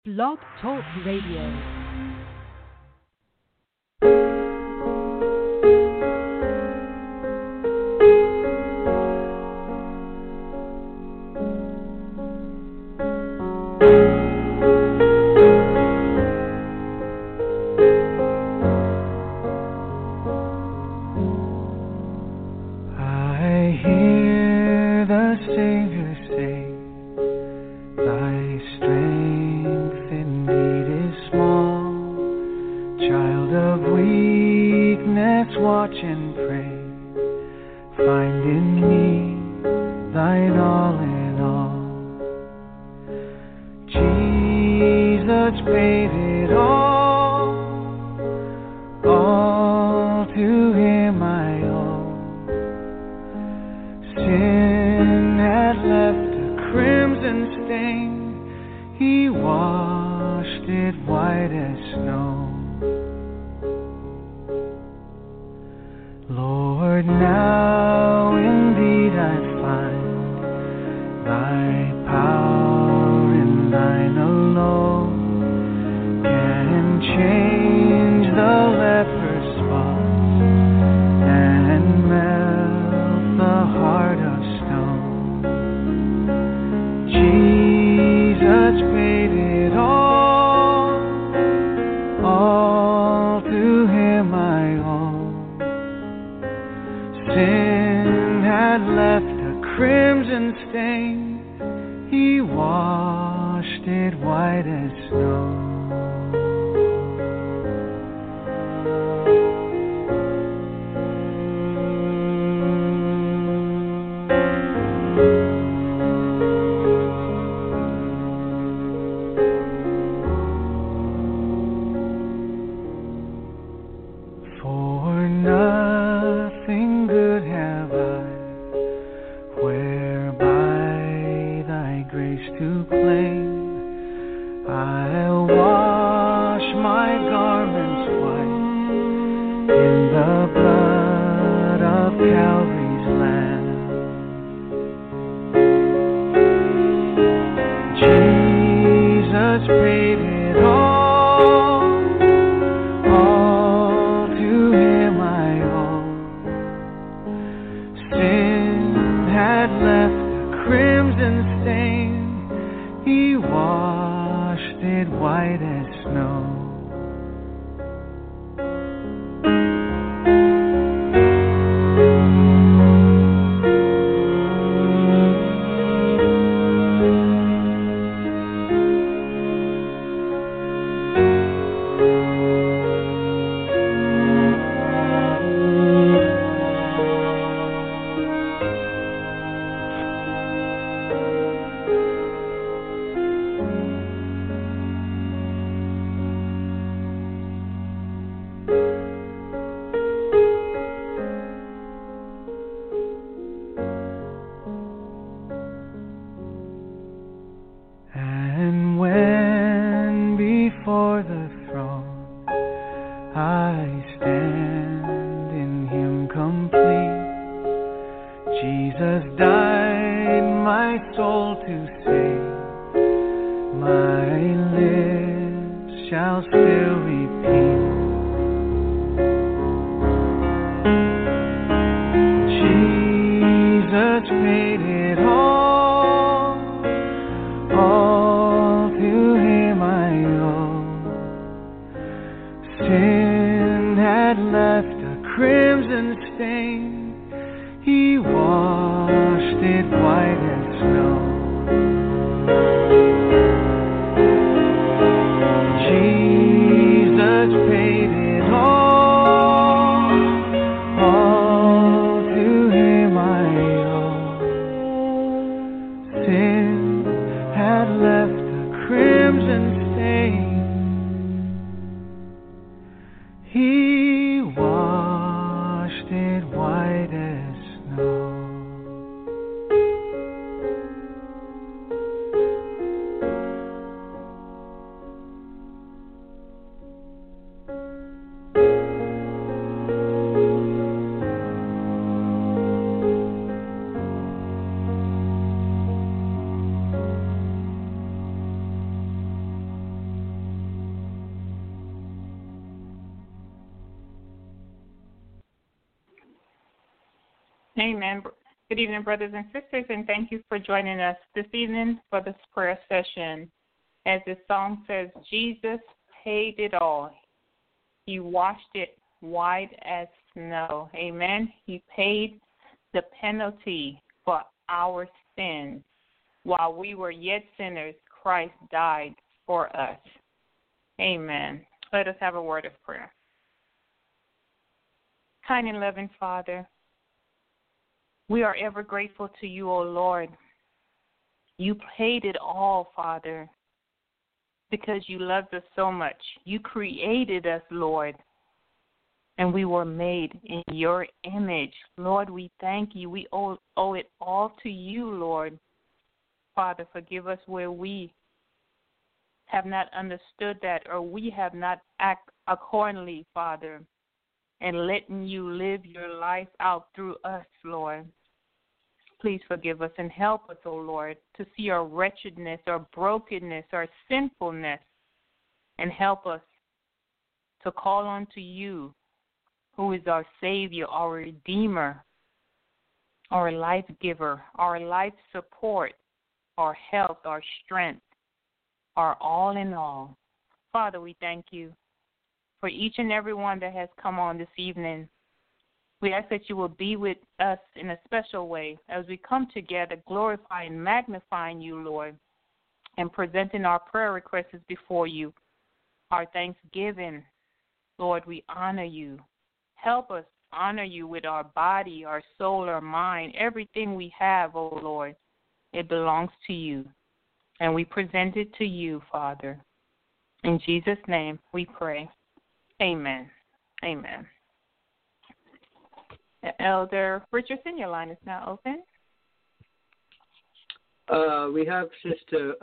Blog Talk Radio. Amen. Good evening, brothers and sisters, and thank you for joining us this evening for this prayer session. As the song says, Jesus paid it all. He washed it white as snow. Amen. He paid the penalty for our sins. While we were yet sinners, Christ died for us. Amen. Let us have a word of prayer. Kind and loving Father, we are ever grateful to you, O Lord. You paid it all, Father, because you loved us so much. You created us, Lord, and we were made in your image. Lord, we thank you. We owe it all to you, Lord. Father, forgive us where we have not understood that or we have not acted accordingly, Father, and letting you live your life out through us, Lord. Please forgive us and help us, O Lord, to see our wretchedness, our brokenness, our sinfulness, and help us to call on to you, who is our Savior, our Redeemer, our life giver, our life support, our health, our strength, our all in all. Father, we thank you for each and every one that has come on this evening. We ask that you will be with us in a special way as we come together, glorifying and magnifying you, Lord, and presenting our prayer requests before you. Our thanksgiving, Lord, we honor you. Help us honor you with our body, our soul, our mind, everything we have, oh Lord. It belongs to you, and we present it to you, Father. In Jesus' name we pray. Amen. Amen. Elder Richardson, your line is now open. We have Sister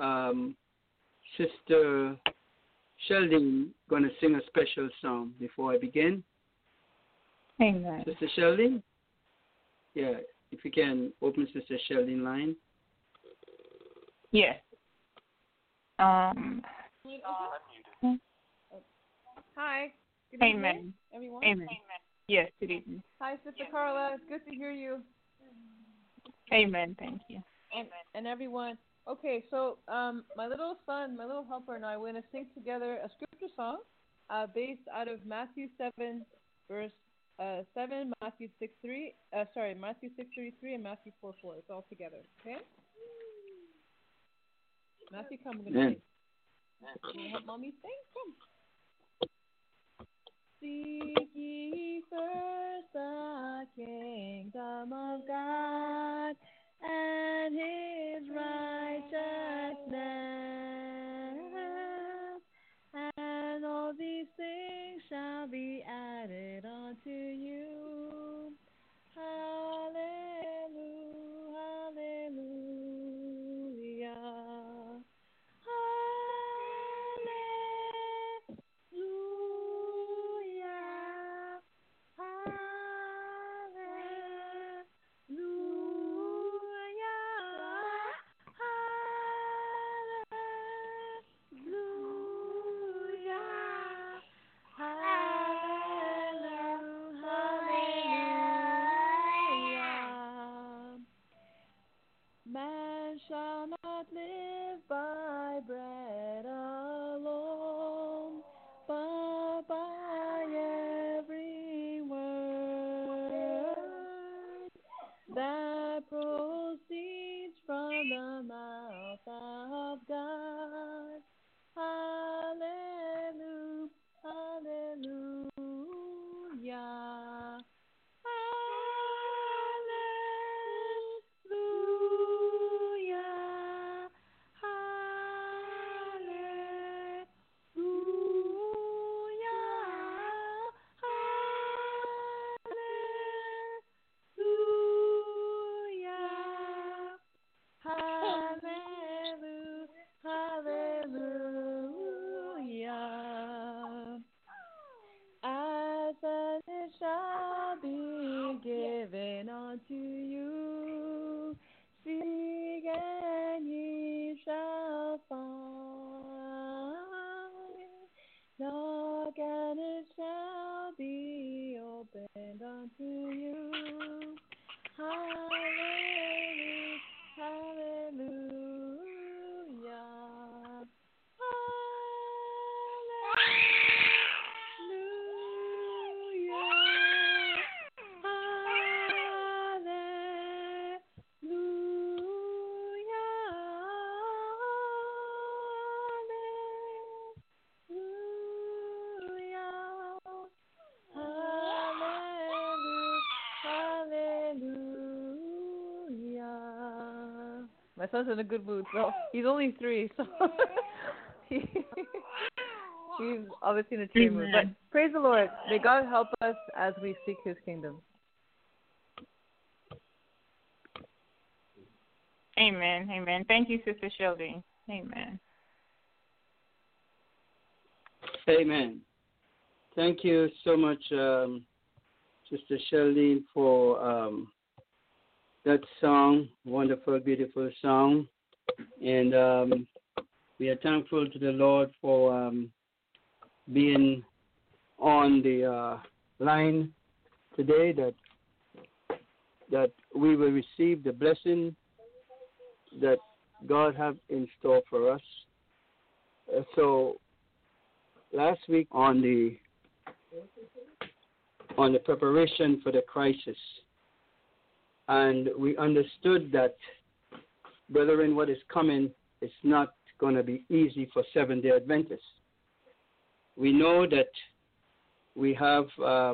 Sheldon going to sing a special song before I begin. Amen. Sister Sheldon? Yeah, if you can open Sister Sheldon line. Yes. Hi. Good Amen. evening, everyone. Amen. Yes, good evening. Hi, Sister Carla. It's good to hear you. Amen. Thank you. And everyone. Okay, so my little son, my little helper, and I we're going to sing together a scripture song based out of Matthew 7, verse 7, Matthew 6:33, and Matthew 4:4. It's all together. Okay. Matthew, come. We're going to sing. Can you help mommy sing? Come. Seek ye first the kingdom of God and his righteousness, and all these things shall be added unto you. Hallelujah, hallelujah. My son's in a good mood. So he's only 3, so he's obviously in a cheer mood. But praise the Lord. May God help us as we seek His kingdom. Amen. Amen. Thank you, Sister Shelby. Amen. Amen. Thank you so much, Sister Sheldon, for that song, wonderful, beautiful song. And we are thankful to the Lord for being on the line today, that we will receive the blessing that God have in store for us. So last week on the preparation for the crisis, and we understood that, brethren, what is coming is not going to be easy for Seventh-day Adventists. We know that we have our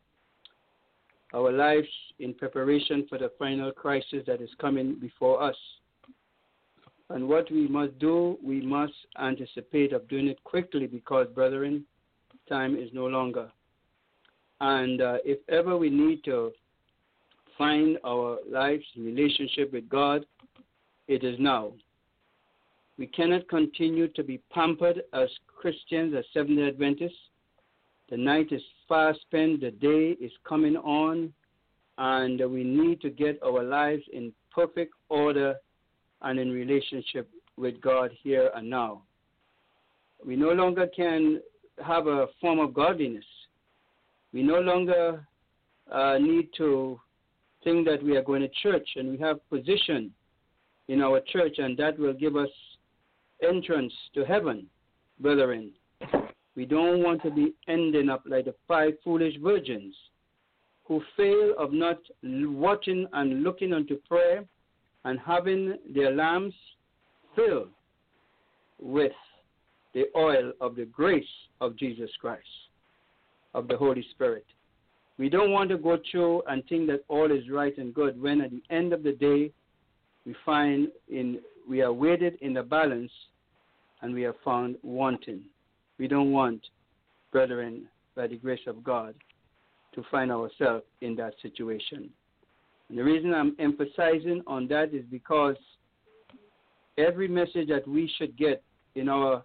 lives in preparation for the final crisis that is coming before us. And what we must do, we must anticipate of doing it quickly because, brethren, time is no longer. And if ever we need to find our life's relationship with God, it is now. We cannot continue to be pampered as Christians, as Seventh-day Adventists. The night is fast spent, the day is coming on, and we need to get our lives in perfect order and in relationship with God here and now. We no longer can have a form of godliness. We no longer need to think that we are going to church and we have position in our church and that will give us entrance to heaven, brethren. We don't want to be ending up like the 5 foolish virgins who fail of not watching and looking unto prayer and having their lamps filled with the oil of the grace of Jesus Christ, of the Holy Spirit. We don't want to go through and think that all is right and good when at the end of the day we find we are weighted in the balance and we are found wanting. We don't want, brethren, by the grace of God, to find ourselves in that situation. And the reason I'm emphasizing on that is because every message that we should get in our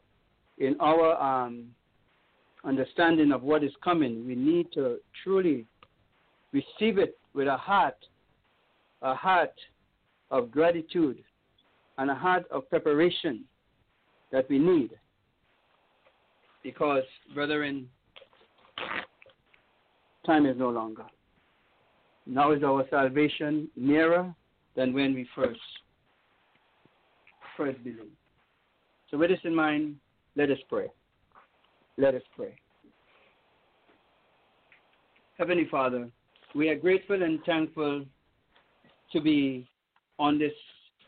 understanding of what is coming, we need to truly receive it with a heart of gratitude and a heart of preparation that we need. Because, brethren, time is no longer. Now is our salvation nearer than when we first believed. So with this in mind, let us pray. Let us pray. Heavenly Father, we are grateful and thankful to be on this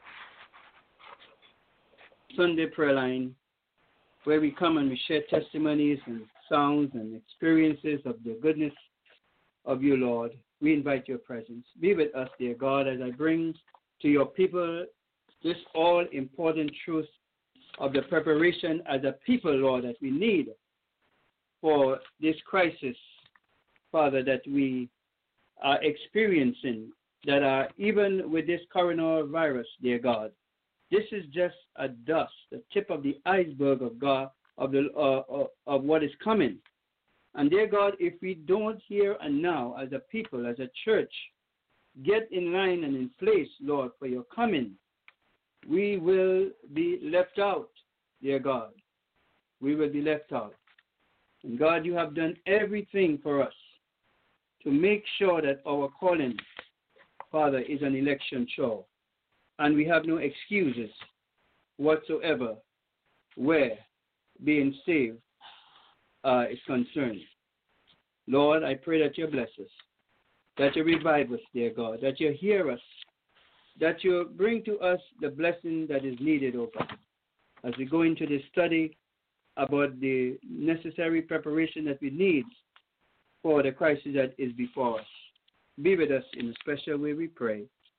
Sunday prayer line where we come and we share testimonies and sounds and experiences of the goodness of you, Lord. We invite your presence. Be with us, dear God, as I bring to your people this all-important truth of the preparation as a people, Lord, that we need for this crisis, Father, that we are experiencing, that are even with this coronavirus, dear God. This is just a dust, the tip of the iceberg of God, of what is coming. And dear God, if we don't here and now, as a people, as a church, get in line and in place, Lord, for your coming, we will be left out, dear God. We will be left out. And God, you have done everything for us to make sure that our calling, Father, is an election show. And we have no excuses whatsoever where being saved is concerned. Lord, I pray that you bless us, that you revive us, dear God, that you hear us, that you bring to us the blessing that is needed, O God, as we go into this study about the necessary preparation that we need for the crisis that is before us. Be with us in a special way, we pray.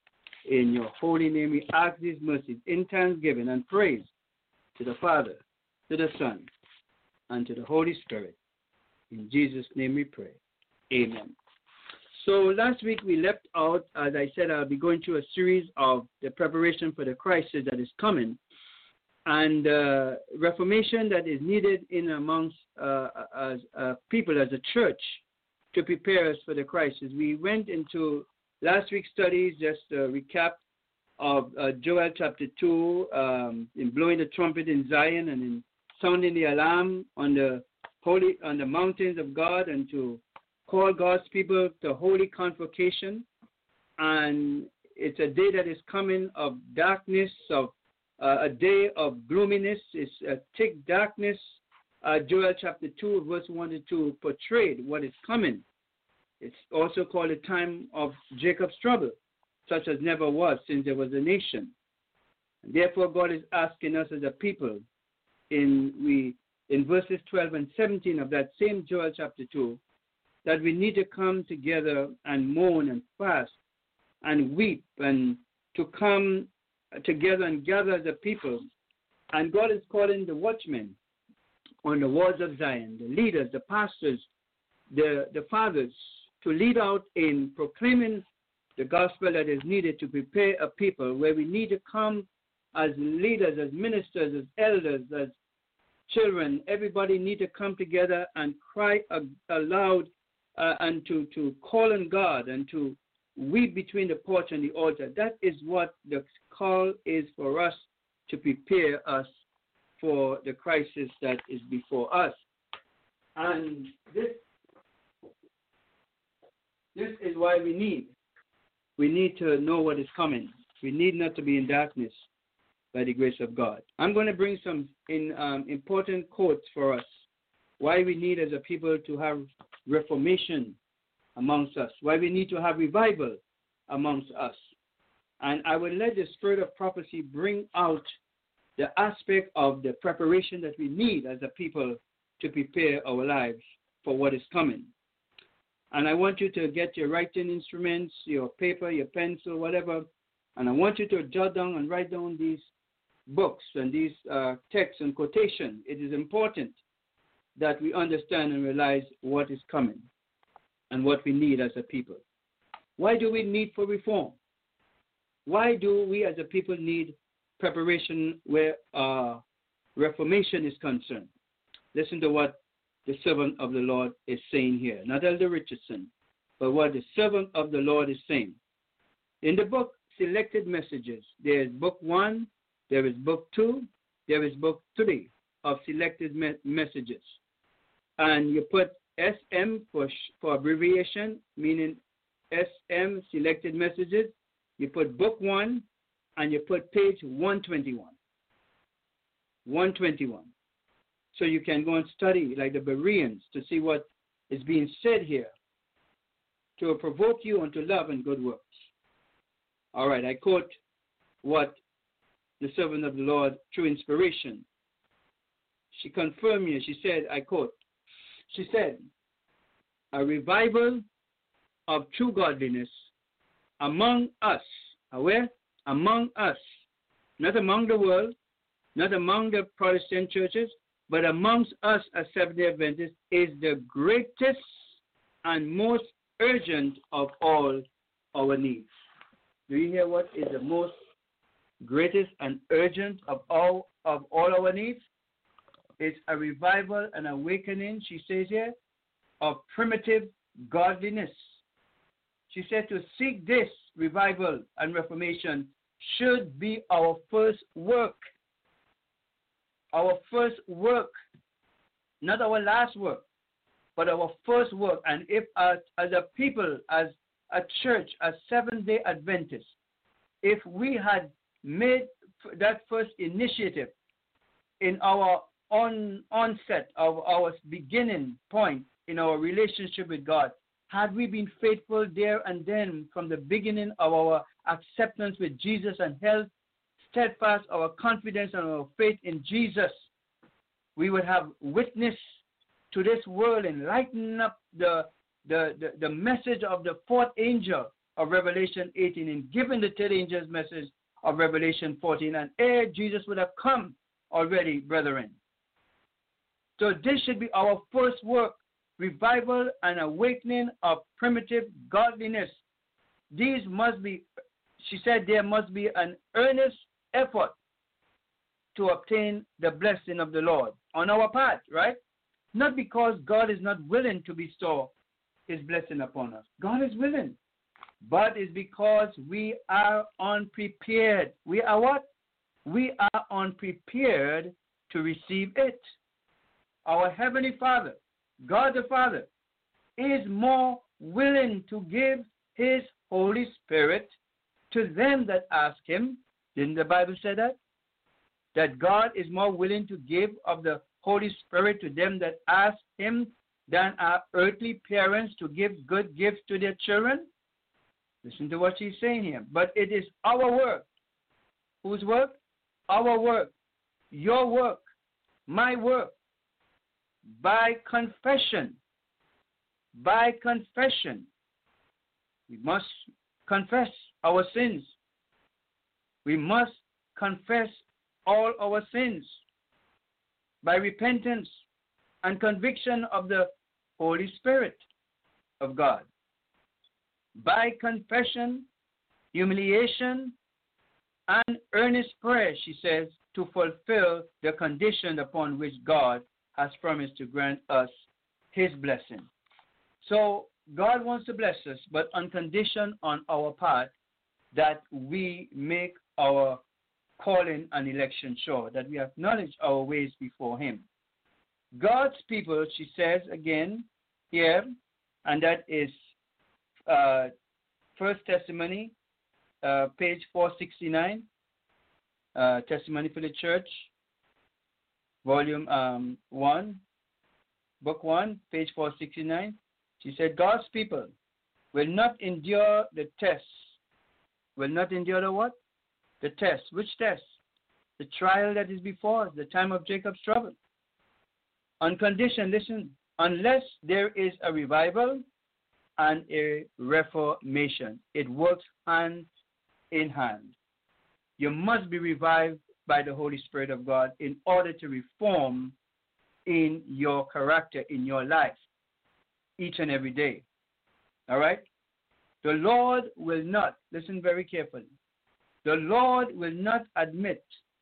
In your holy name we ask these mercies in thanksgiving and praise to the Father, to the Son, and to the Holy Spirit. In Jesus' name we pray. Amen. So last week we left out, as I said, I'll be going through a series of the preparation for the crisis that is coming and reformation that is needed in amongst as people, as a church, to prepare us for the crisis. We went into last week's studies, just a recap of Joel chapter 2, in blowing the trumpet in Zion and in sounding the alarm on the mountains of God, and to call God's people to holy convocation. And it's a day that is coming of darkness, of a day of gloominess. It's a thick darkness. Joel chapter 2, verse 1 to 2 portrayed what is coming. It's also called a time of Jacob's trouble, such as never was since there was a nation. And therefore, God is asking us as a people in verses 12 and 17 of that same Joel chapter 2, that we need to come together and mourn and fast and weep, and to come together and gather as a people. And God is calling the watchmen on the walls of Zion, the leaders, the pastors, the fathers, to lead out in proclaiming the gospel that is needed to prepare a people, where we need to come as leaders, as ministers, as elders, as children. Everybody need to come together and cry aloud and to call on God and to weep between the porch and the altar. That is what the call is for us, to prepare us for the crisis that is before us. And this is why we need to know what is coming. We need not to be in darkness by the grace of God. I'm going to bring some important quotes for us, why we need as a people to have reformation amongst us, why we need to have revival amongst us. And I will let the spirit of prophecy bring out the aspect of the preparation that we need as a people to prepare our lives for what is coming. And I want you to get your writing instruments, your paper, your pencil, whatever, and I want you to jot down and write down these books and these texts and quotations. It is important that we understand and realize what is coming and what we need as a people. Why do we need for reform? Why do we as a people need preparation where reformation is concerned? Listen to what the servant of the Lord is saying here. Not Elder Richardson, but what the servant of the Lord is saying. In the book Selected Messages, there is book 1, there is book 2, there is book 3 of Selected Messages. And you put SM for abbreviation, meaning SM, Selected Messages. You put book 1 and you put page 121. 121. So you can go and study like the Bereans to see what is being said here, to provoke you unto love and good works. All right, I quote what the servant of the Lord, through inspiration, she confirmed me. She said, I quote, she said, a revival of true godliness among us. Where? Among us. Not among the world, not among the Protestant churches, but amongst us as Seventh-day Adventists is the greatest and most urgent of all our needs. Do you hear what is the most greatest and urgent of all our needs? It's a revival and awakening, she says here, of primitive godliness. She said to seek this revival and reformation should be our first work. Our first work, not our last work, but our first work. And if as a people, as a church, as Seventh-day Adventists, if we had made that first initiative in our onset of our beginning point in our relationship with God, had we been faithful there and then from the beginning of our acceptance with Jesus and held steadfast our confidence and our faith in Jesus, we would have witnessed to this world and lighten up the message of the fourth angel of Revelation 18 and given the 10 angels message of Revelation 14, and ere Jesus would have come already, brethren. So this should be our first work, revival and awakening of primitive godliness. These must be, she said, there must be an earnest effort to obtain the blessing of the Lord on our part, right? Not because God is not willing to bestow his blessing upon us. God is willing. But it's because we are unprepared. We are what? We are unprepared to receive it. Our Heavenly Father, God the Father, is more willing to give his Holy Spirit to them that ask him. Didn't the Bible say that? That God is more willing to give of the Holy Spirit to them that ask him than our earthly parents to give good gifts to their children? Listen to what she's saying here. But it is our work. Whose work? Our work. Your work. My work. By confession. By confession. We must confess our sins. We must confess all our sins by repentance and conviction of the Holy Spirit of God. By confession, humiliation, and earnest prayer, she says, to fulfill the condition upon which God has promised to grant us his blessing. So God wants to bless us, but on condition on our part that we make our calling and election sure, that we acknowledge our ways before him. God's people, she says again here, and that is First Testimony, page 469, Testimony for the Church, volume 1, book 1, page 469. She said, God's people will not endure the tests. Will not endure the what? The test. Which test? The trial that is before us, the time of Jacob's trouble. On condition, listen, unless there is a revival and a reformation. It works hand in hand. You must be revived by the Holy Spirit of God in order to reform in your character, in your life, each and every day. All right? The Lord will not, listen very carefully, the Lord will not admit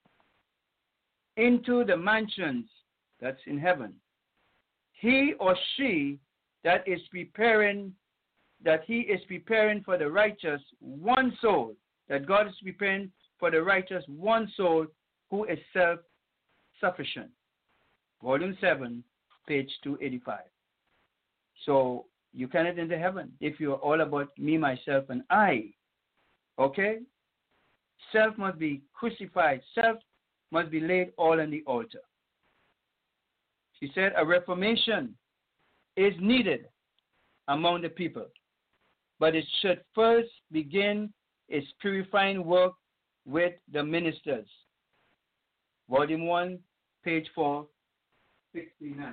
into the mansions that's in heaven he or she that he is preparing for the righteous one soul, that God is preparing for the righteous one soul who is self-sufficient. Volume 7, page 285. So you cannot enter heaven if you're all about me, myself, and I. Okay? Self must be crucified. Self must be laid all on the altar. She said a reformation is needed among the people, but it should first begin its purifying work with the ministers. Volume 1, page 469.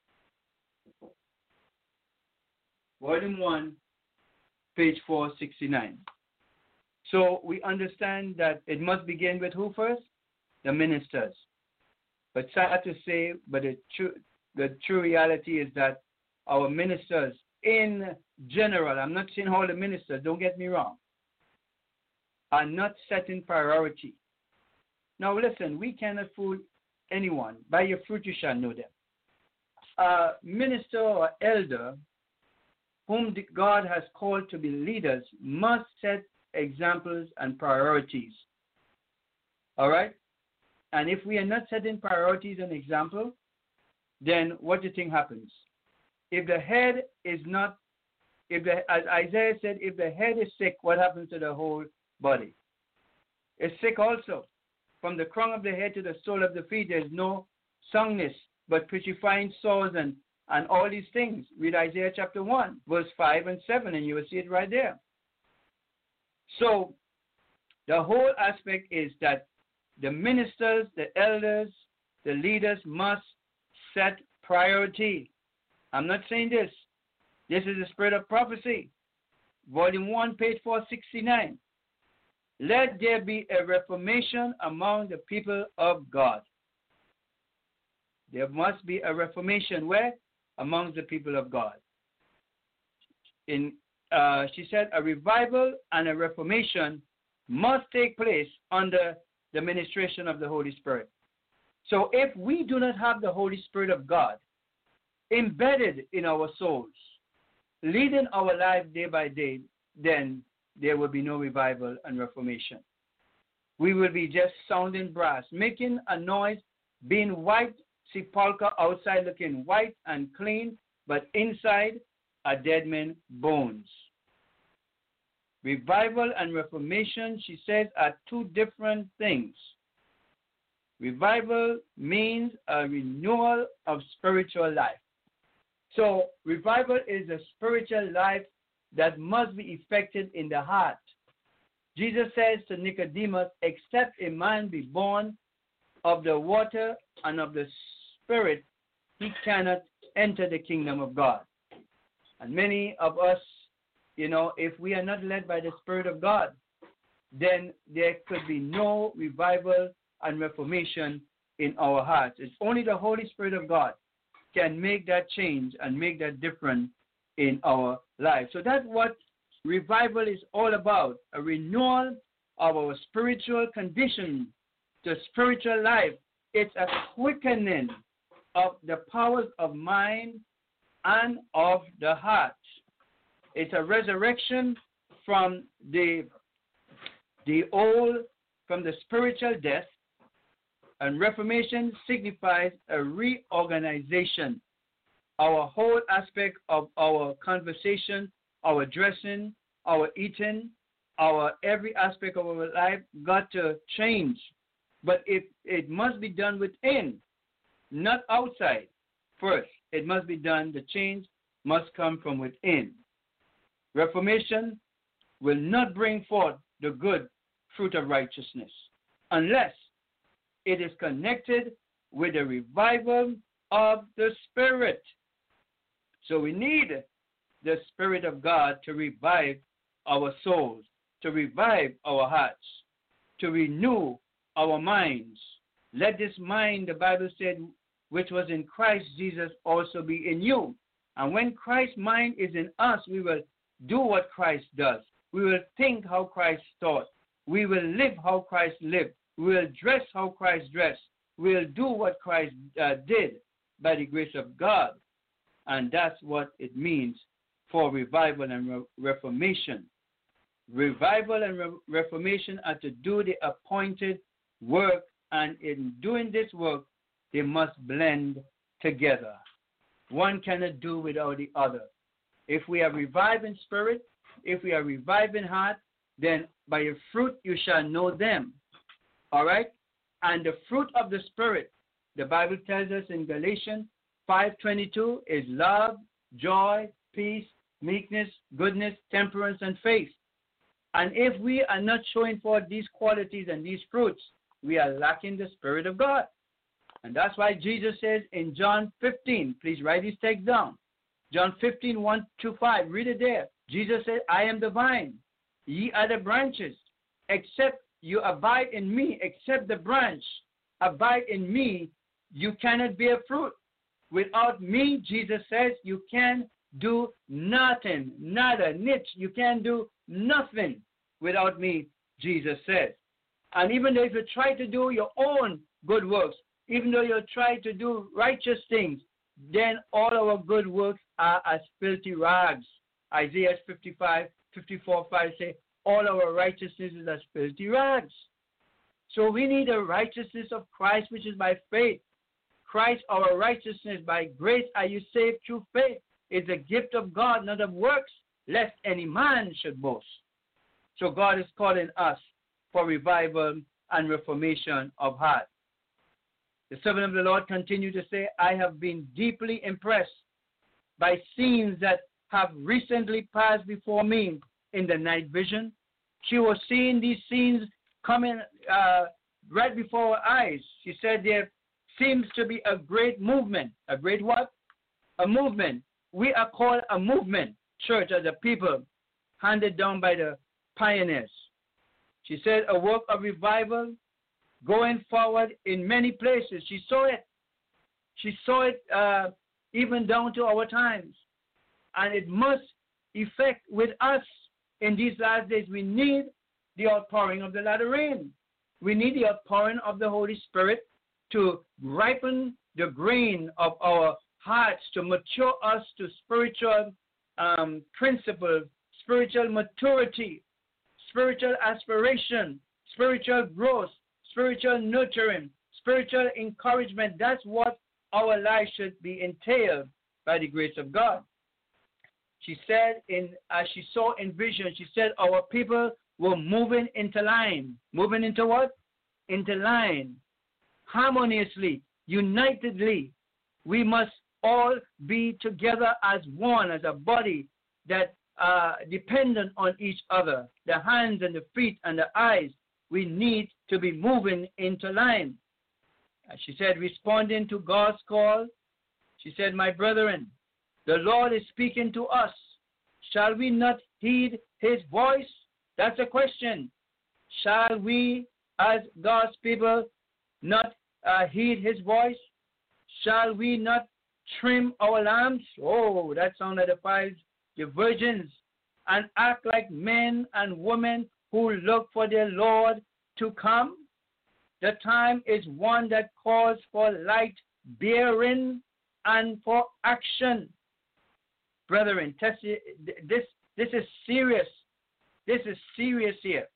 Volume 1, page 469. So we understand that it must begin with who first? The ministers. But sad to say, but the true reality is that our ministers in general, I'm not saying all the ministers, don't get me wrong, are not setting priority. Now listen, we cannot fool anyone. By your fruit you shall know them. A minister or elder whom God has called to be leaders must set examples and priorities. All right? And if we are not setting priorities and example, then what do you think happens? If the head is not, as Isaiah said, if the head is sick, what happens to the whole body? It's sick also. From the crown of the head to the sole of the feet, there's no soundness, but putrefying sores and all these things. Read Isaiah chapter 1, verse 5 and 7, and you will see it right there. So the whole aspect is that the ministers, the elders, the leaders must set priority. I'm not saying this. This is the spirit of prophecy. Volume 1, page 469. Let there be a reformation among the people of God. There must be a reformation where? Among the people of God. She said a revival and a reformation must take place under the ministration of the Holy Spirit. So if we do not have the Holy Spirit of God embedded in our souls, leading our life day by day, then there will be no revival and reformation. We will be just sounding brass, making a noise, being white sepulchre outside looking white and clean, but inside are dead men's bones. Revival and reformation, she says, are two different things. Revival means a renewal of spiritual life. So revival is a spiritual life that must be effected in the heart. Jesus says to Nicodemus, except a man be born of the water and of the Spirit, he cannot enter the kingdom of God. And many of us, if we are not led by the Spirit of God, then there could be no revival and reformation in our hearts. It's only the Holy Spirit of God can make that change and make that difference in our lives. So that's what revival is all about, a renewal of our spiritual condition, the spiritual life. It's a quickening of the powers of mind and of the heart. It's a resurrection from the spiritual death, and reformation signifies a reorganization. Our whole aspect of our conversation, our dressing, our eating, our every aspect of our life got to change. But it must be done within, not outside. First, it must be done, the change must come from within. Reformation will not bring forth the good fruit of righteousness unless it is connected with the revival of the Spirit. So we need the Spirit of God to revive our souls, to revive our hearts, to renew our minds. Let this mind, the Bible said, which was in Christ Jesus, also be in you. And when Christ's mind is in us, we will do what Christ does. We will think how Christ thought. We will live how Christ lived. We will dress how Christ dressed. We will do what Christ did by the grace of God. And that's what it means for revival and reformation. Revival and reformation are to do the appointed work, and in doing this work, they must blend together. One cannot do without the other. If we are revived in spirit, if we are revived in heart, then by your fruit you shall know them. All right? And the fruit of the Spirit, the Bible tells us in Galatians 5:22, is love, joy, peace, meekness, goodness, temperance, and faith. And if we are not showing forth these qualities and these fruits, we are lacking the Spirit of God. And that's why Jesus says in John 15, please write this text down. John 15, 1-5, read it there. Jesus said, I am the vine, ye are the branches. Except you abide in me, except the branch abide in me, you cannot bear fruit. Without me, Jesus says, you can do nothing, nada, niche. You can do nothing without me, Jesus says. And even though if you try to do your own good works, even though you try to do righteous things, then all our good works are as filthy rags. Isaiah 54:5 say, all our righteousness is as filthy rags. So we need the righteousness of Christ, which is by faith. Christ, our righteousness, by grace are you saved through faith. It's a gift of God, not of works, lest any man should boast. So God is calling us for revival and reformation of heart. The servant of the Lord continued to say, I have been deeply impressed by scenes that have recently passed before me in the night vision. She was seeing these scenes coming right before her eyes. She said there seems to be a great movement. A great what? A movement. We are called a movement, church, as a people. handed down by the pioneers. She said a work of revival going forward in many places. She saw it. She saw it even down to our times. And it must effect with us in these last days. We need the outpouring of the latter rain. We need the outpouring of the Holy Spirit to ripen the grain of our hearts, to mature us to spiritual principles, spiritual maturity, spiritual aspiration, spiritual growth, spiritual nurturing, spiritual encouragement. That's what our life should be entailed by the grace of God. She said, as she saw in vision, she said our people were moving into line. Moving into what? Into line. Harmoniously, unitedly. We must all be together as one, as a body that dependent on each other. The hands and the feet and the eyes. We need to be moving into line. As she said, responding to God's call, she said, my brethren, the Lord is speaking to us. Shall we not heed his voice? That's a question. Shall we, as God's people, not heed his voice? Shall we not trim our lamps? Oh, that sounds like the virgins, and act like men and women who look for their Lord to come? The time is one that calls for light bearing and for action. Brethren, this is serious. This is serious here.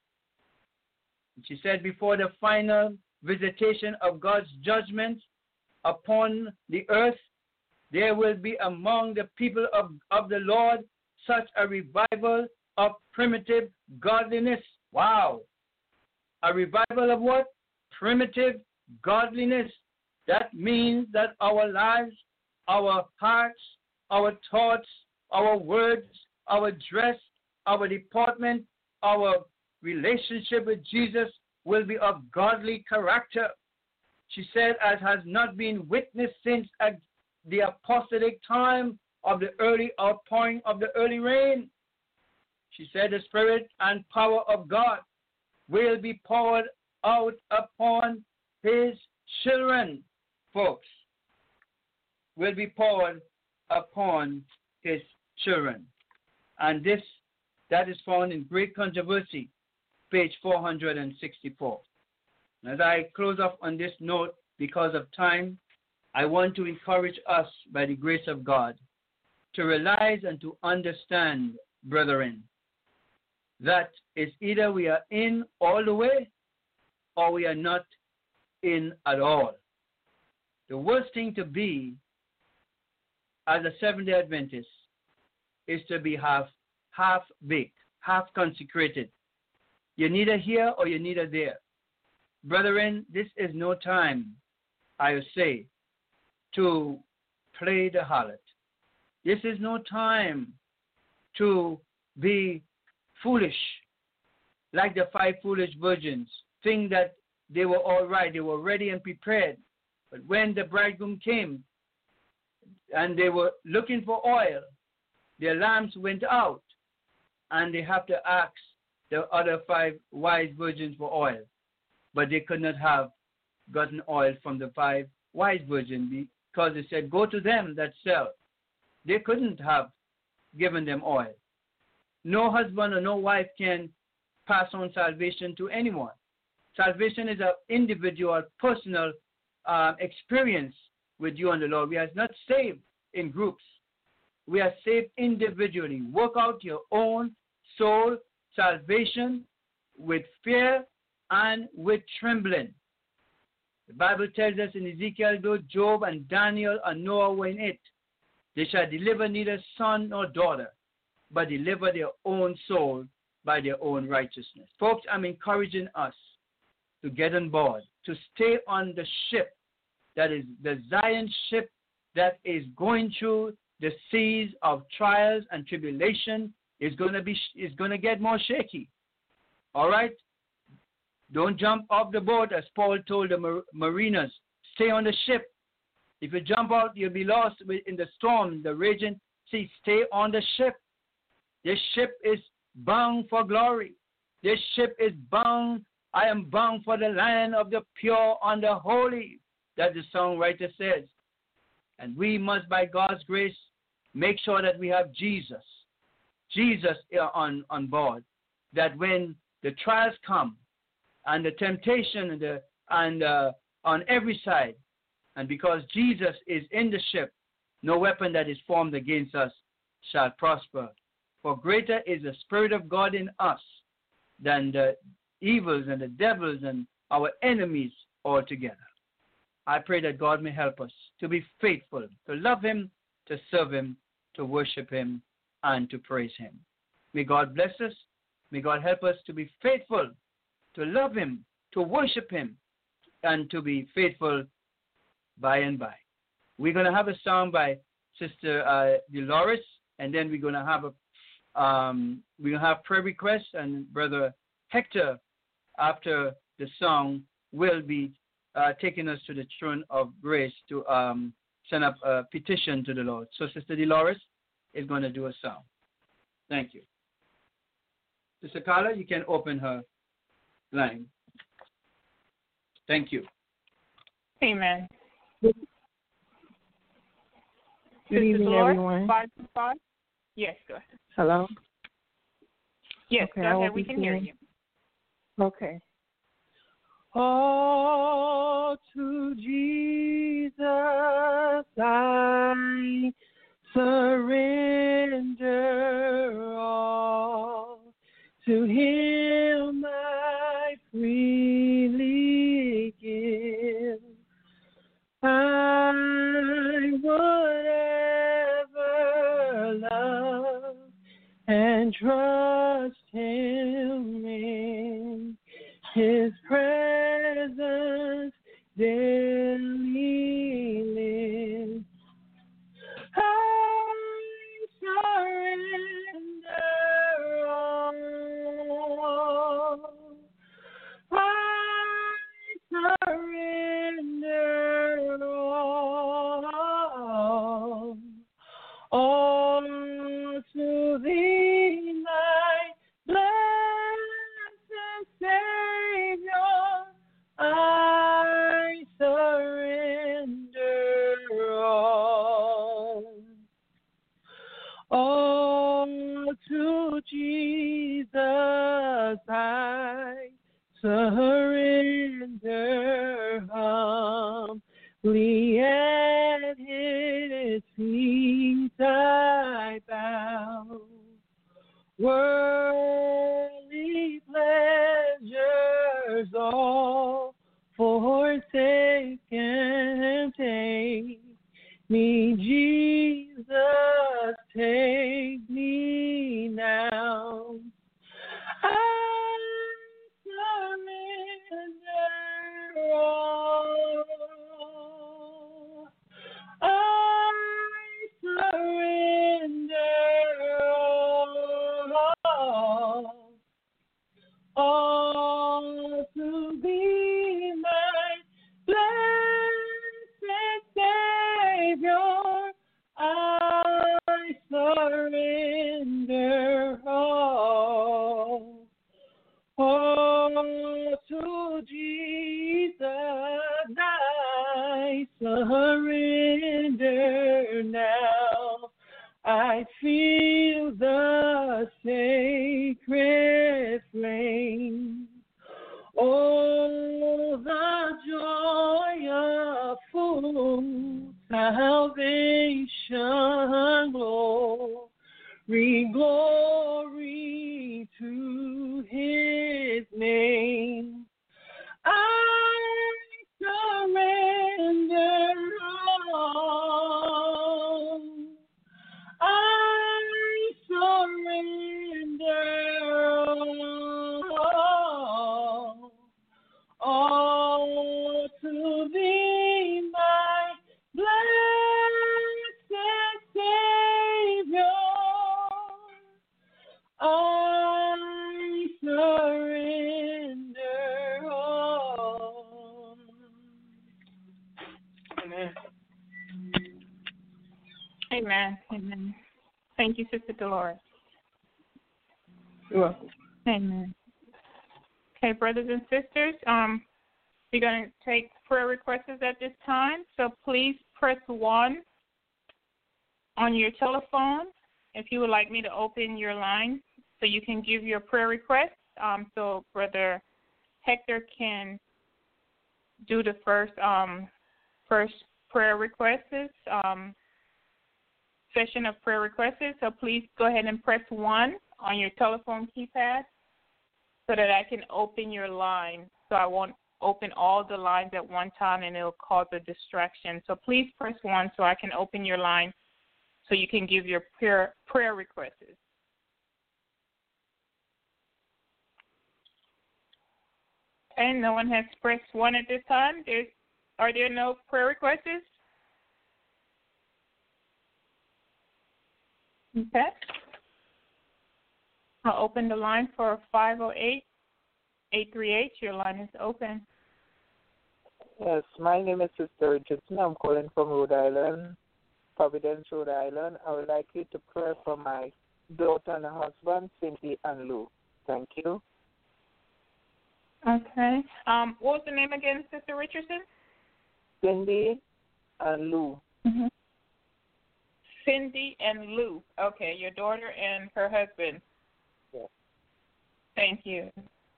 She said, before the final visitation of God's judgment upon the earth, there will be among the people of the Lord such a revival of primitive godliness. Wow. A revival of what? Primitive godliness. That means that our lives, our hearts, our thoughts, our words, our dress, our deportment, our relationship with Jesus will be of godly character. She said, as has not been witnessed since the apostolic time of the early outpouring of the early rain. She said, the Spirit and power of God will be poured out upon his children, folks. Will be poured upon his children. And that is found in Great Controversy, page 464. As I close off on this note, because of time, I want to encourage us, by the grace of God, to realize and to understand, brethren, that it's either we are in all the way or we are not in at all. The worst thing to be as a Seventh-day Adventist is to be half-baked, half-consecrated. You're neither here or you're neither there. Brethren, this is no time, I will say, to play the harlot. This is no time to be foolish, like the 5 foolish virgins, think that they were all right, they were ready and prepared. But when the bridegroom came and they were looking for oil, their lamps went out, and they have to ask the other 5 wise virgins for oil. But they could not have gotten oil from the 5 wise virgins because they said, go to them that sell. They couldn't have given them oil. No husband or no wife can pass on salvation to anyone. Salvation is an individual, personal experience with you and the Lord. We are not saved in groups. We are saved individually. Work out your own soul salvation with fear and with trembling. The Bible tells us in Ezekiel, though Job and Daniel and Noah were in it, they shall deliver neither son nor daughter, but deliver their own soul by their own righteousness. Folks, I'm encouraging us to get on board, to stay on the ship that is the Zion ship that is going through the seas of trials and tribulation. Is going to get more shaky. All right? Don't jump off the boat, as Paul told the mariners. Stay on the ship. If you jump out, you'll be lost in the storm, the raging sea. Stay on the ship. This ship is bound for glory. This ship is bound. I am bound for the land of the pure and the holy, that the songwriter says. And we must, by God's grace, make sure that we have Jesus on board, that when the trials come and the temptation and on every side, and because Jesus is in the ship, no weapon that is formed against us shall prosper. For greater is the Spirit of God in us than the evils and the devils and our enemies altogether. I pray that God may help us to be faithful, to love Him, to serve Him, to worship Him, and to praise Him. May God bless us. May God help us to be faithful, to love Him, to worship Him, and to be faithful by and by. We're going to have a song by Sister Dolores, and then we're going to have prayer requests, and Brother Hector, after the song, will be taking us to the throne of grace to send up a petition to the Lord. So Sister Dolores is going to do a song. Thank you. Sister Carla, you can open her line. Thank you. Amen. Good Sister evening, Dolores, everyone. 525. Yes, go ahead. Hello? Yes, Okay, go ahead. We can hear you. Okay. Oh, to Jesus I surrender all. To Him I freely give. I would ever love and trust Him in His presence daily live. I surrender all. I surrender all to Thee, my blessed Savior. I surrender all to Jesus. I surrender humbly at His feet I bow. Worldly pleasures all forsake and take me, Jesus, take me now. I surrender all. I surrender all to Thee, my blessed Savior. I surrender all to Jesus. I surrender now. I feel the sacred flame. Oh, the joy of full salvation, glory, glory to His name. I surrender all. I surrender all to Thee, my blessed Savior. I surrender all. Amen. Amen. Amen. Thank you, Sister Dolores. You're welcome. Amen. Okay, brothers and sisters, we're going to take prayer requests at this time. So please press 1 on your telephone if you would like me to open your line so you can give your prayer request. So Brother Hector can do the first prayer requests, session of prayer requests. So please go ahead and press 1 on your telephone keypad so that I can open your line. So I won't open all the lines at one time and it'll cause a distraction. So please press 1 so I can open your line so you can give your prayer requests. And no one has pressed 1 at this time. Are there no prayer requests? Okay. I'll open the line for 508-838. Your line is open. Yes, my name is Sister Richardson. I'm calling from Rhode Island, Providence, Rhode Island. I would like you to pray for my daughter and husband, Cindy and Lou. Thank you. Okay. What was the name again, Sister Richardson? Cindy and Lou. Mm-hmm. Cindy and Lou. Okay, your daughter and her husband. Yes. Thank you.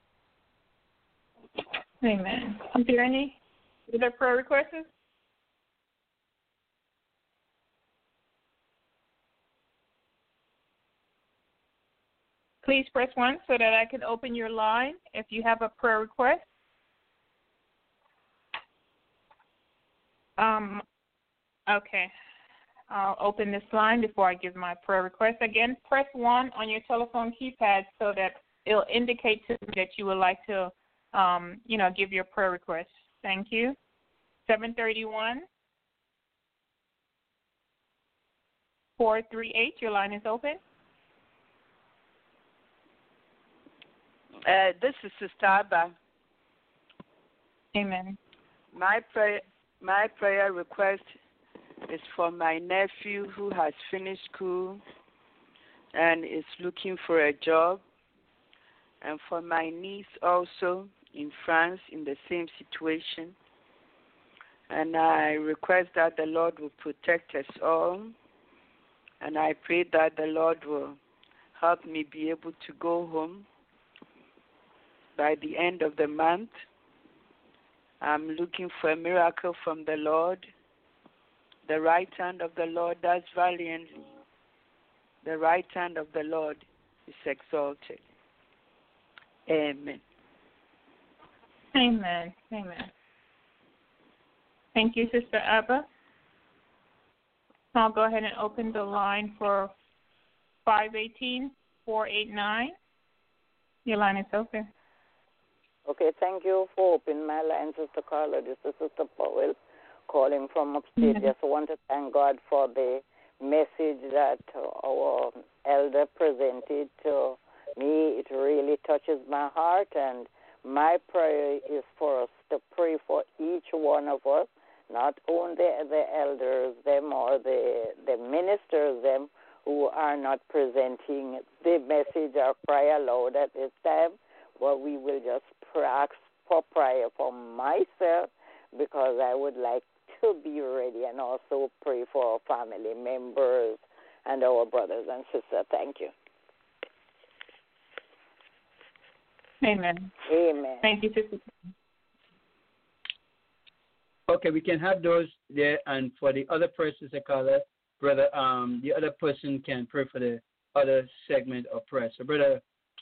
Amen. Is there any other prayer requests? Please press 1 so that I can open your line if you have a prayer request. Okay. I'll open this line before I give my prayer request. Again, press 1 on your telephone keypad so that it'll indicate to me that you would like to, give your prayer request. Thank you. 731-438, your line is open. This is Sister Abba. Amen. My prayer request is for my nephew who has finished school and is looking for a job, and for my niece also in France in the same situation. And I request that the Lord will protect us all, and I pray that the Lord will help me be able to go home by the end of the month. I'm looking for a miracle from the Lord. The right hand of the Lord does valiantly. The right hand of the Lord is exalted. Amen. Amen. Amen. Thank you, Sister Abba. I'll go ahead and open the line for 518-489. Your line is open. Okay, thank you for opening my line, Sister Carla. This is Sister Powell calling from upstate. Just want to thank God for the message that our elder presented to me. It really touches my heart, and my prayer is for us to pray for each one of us, not only the elders, them, or the ministers, them, who are not presenting the message or prayer aloud at this time, but we will just ask for prayer for myself, because I would like to be ready, and also pray for our family members and our brothers and sisters. Thank you. Amen. Amen. Thank you, Sister. Okay, we can have those there, and for the other persons that call it, brother, the other person can pray for the other segment of prayer. So, brother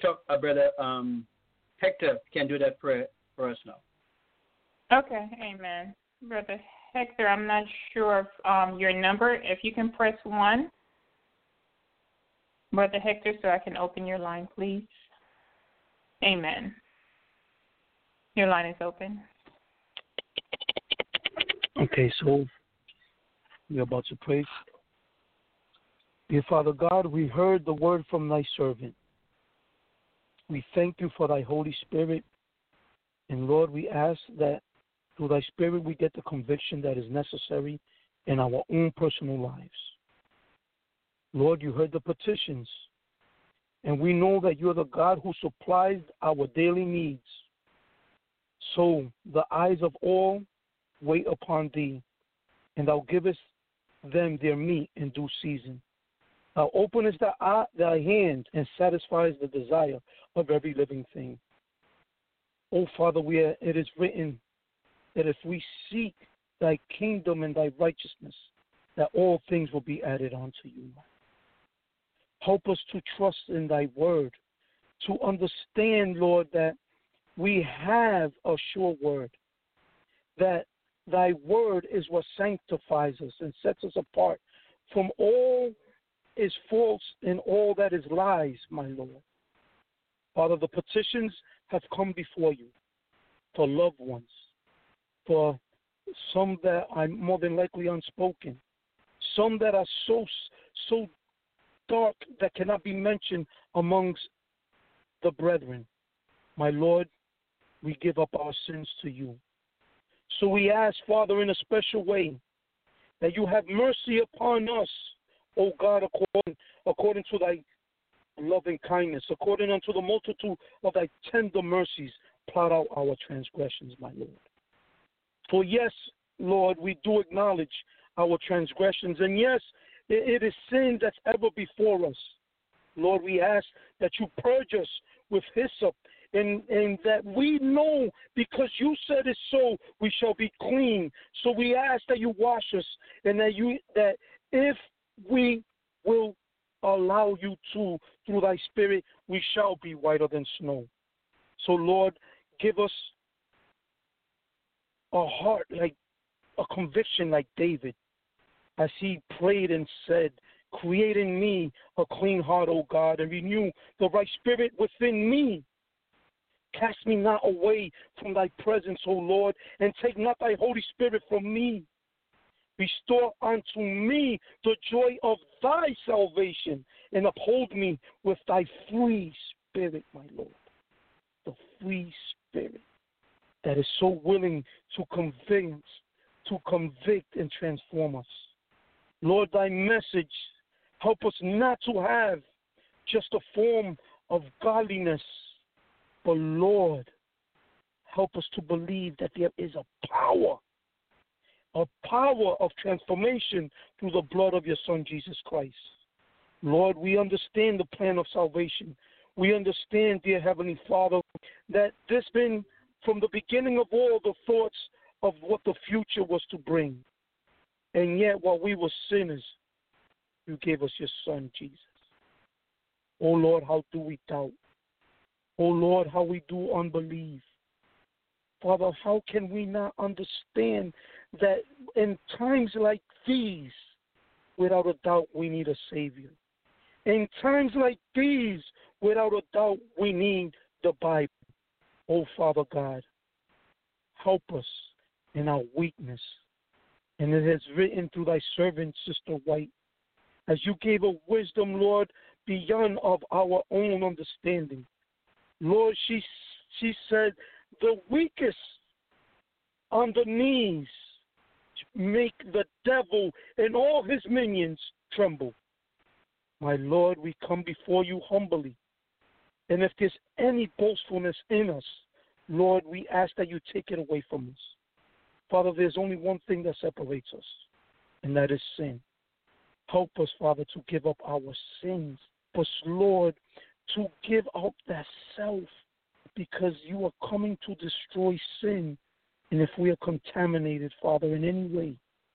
Hector can do that prayer for us now. Okay, amen. Brother Hector, I'm not sure of your number. If you can press 1, Brother Hector, so I can open your line, please. Amen. Your line is open. Okay, so we're about to pray. Dear Father God, we heard the word from thy servant. We thank you for thy Holy Spirit. And Lord, we ask that through thy Spirit we get the conviction that is necessary in our own personal lives. Lord, you heard the petitions. And we know that you're the God who supplies our daily needs. So the eyes of all wait upon thee, and thou givest them their meat in due season. Thou openest thy hand and satisfies the desire of every living thing. O Father, it is written that if we seek thy kingdom and thy righteousness, that all things will be added unto you. Help us to trust in thy word, to understand, Lord, that we have a sure word, that thy word is what sanctifies us and sets us apart from all is false and all that is lies, my Lord. Father, the petitions have come before you for loved ones, for some that are more than likely unspoken, some that are so dark that cannot be mentioned amongst the brethren. My Lord, we give up our sins to you. So we ask, Father, in a special way, that you have mercy upon us, O God, according to thy loving kindness, according unto the multitude of thy tender mercies, blot out our transgressions, my Lord. For yes, Lord, we do acknowledge our transgressions, and yes, it is sin that's ever before us. Lord, we ask that you purge us with hyssop, and that we know, because you said it so, we shall be clean. So we ask that you wash us, and that if we will allow you to, through thy Spirit, we shall be whiter than snow. So, Lord, give us a heart like a conviction like David, as he prayed and said, create in me a clean heart, O God, and renew the right spirit within me. Cast me not away from thy presence, O Lord, and take not thy Holy Spirit from me. Restore unto me the joy of thy salvation, and uphold me with thy free spirit, my Lord. The free spirit that is so willing to convince, to convict, and transform us. Lord, thy message, help us not to have just a form of godliness, but Lord, help us to believe that there is a power of transformation through the blood of your Son, Jesus Christ. Lord, we understand the plan of salvation. We understand, dear Heavenly Father, that this been from the beginning of all the thoughts of what the future was to bring. And yet, while we were sinners, you gave us your Son, Jesus. Oh, Lord, how do we doubt? Oh, Lord, how we do unbelieve. Father, how can we not understand that in times like these, without a doubt, we need a Savior? In times like these, without a doubt, we need the Bible. Oh, Father God, help us in our weakness. And it is written through thy servant, Sister White, as you gave a wisdom, Lord, beyond of our own understanding. Lord, she said, the weakest on the knees make the devil and all his minions tremble. My Lord, we come before you humbly. And if there's any boastfulness in us, Lord, we ask that you take it away from us. Father, there's only one thing that separates us, and that is sin. Help us, Father, to give up our sins. But, Lord, to give up that self, because you are coming to destroy sin. And if we are contaminated, Father, in any way,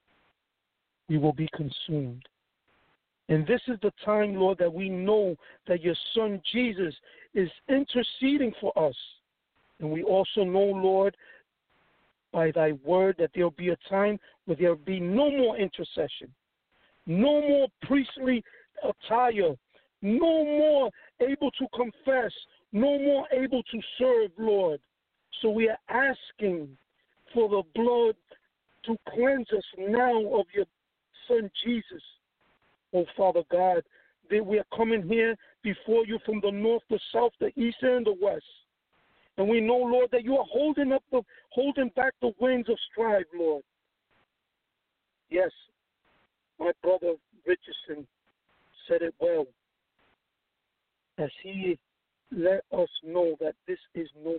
we will be consumed. And this is the time, Lord, that we know that your Son, Jesus, is interceding for us. And we also know, Lord, by thy word, that there will be a time where there will be no more intercession, no more priestly attire, no more able to confess, no more able to serve, Lord. So we are asking for the blood to cleanse us now of your Son, Jesus. Oh, Father God, that we are coming here before you from the north, the south, the east, and the west. And we know, Lord, that you are holding back the winds of strife, Lord. Yes, my brother Richardson said it well, as He let us know that this is no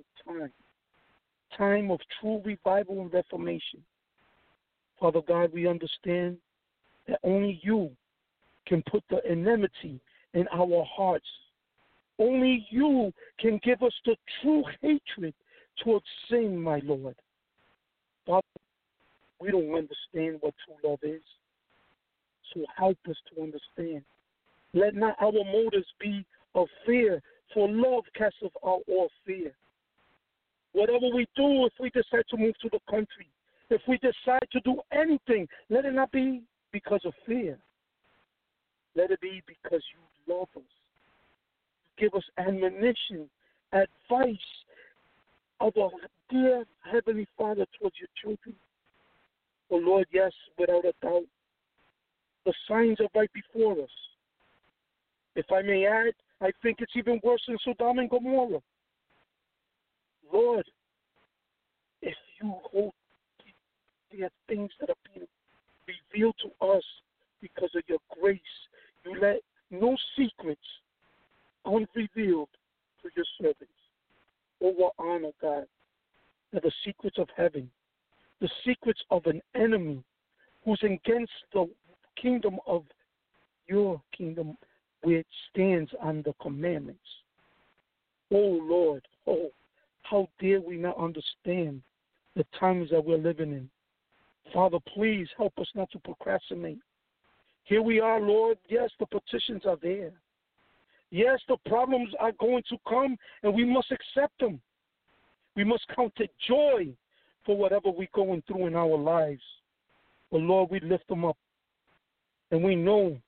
time of true revival and reformation. Father God, we understand that only you can put the enmity in our hearts. Only you can give us the true hatred towards sin, my Lord. Father, we don't understand what true love is, so help us to understand. Let not our motives be of fear, for love casteth out all fear. Whatever we do, if we decide to move to the country, if we decide to do anything, let it not be because of fear. Let it be because you love us. Give us admonition, advice of our dear Heavenly Father towards your children. Oh Lord, yes, without a doubt, the signs are right before us. If I may add, I think it's even worse than Sodom and Gomorrah. Lord, if you hold the things that are being revealed to us because of your grace, you let no secrets unrevealed to your servants. Over honor, God, that the secrets of heaven, the secrets of an enemy who's against the kingdom of your kingdom, which stands on the commandments. Oh, Lord, oh, how dare we not understand the times that we're living in. Father, please help us not to procrastinate. Here we are, Lord. Yes, the petitions are there. Yes, the problems are going to come, and we must accept them. We must count it joy for whatever we're going through in our lives. But, Lord, we lift them up, and we know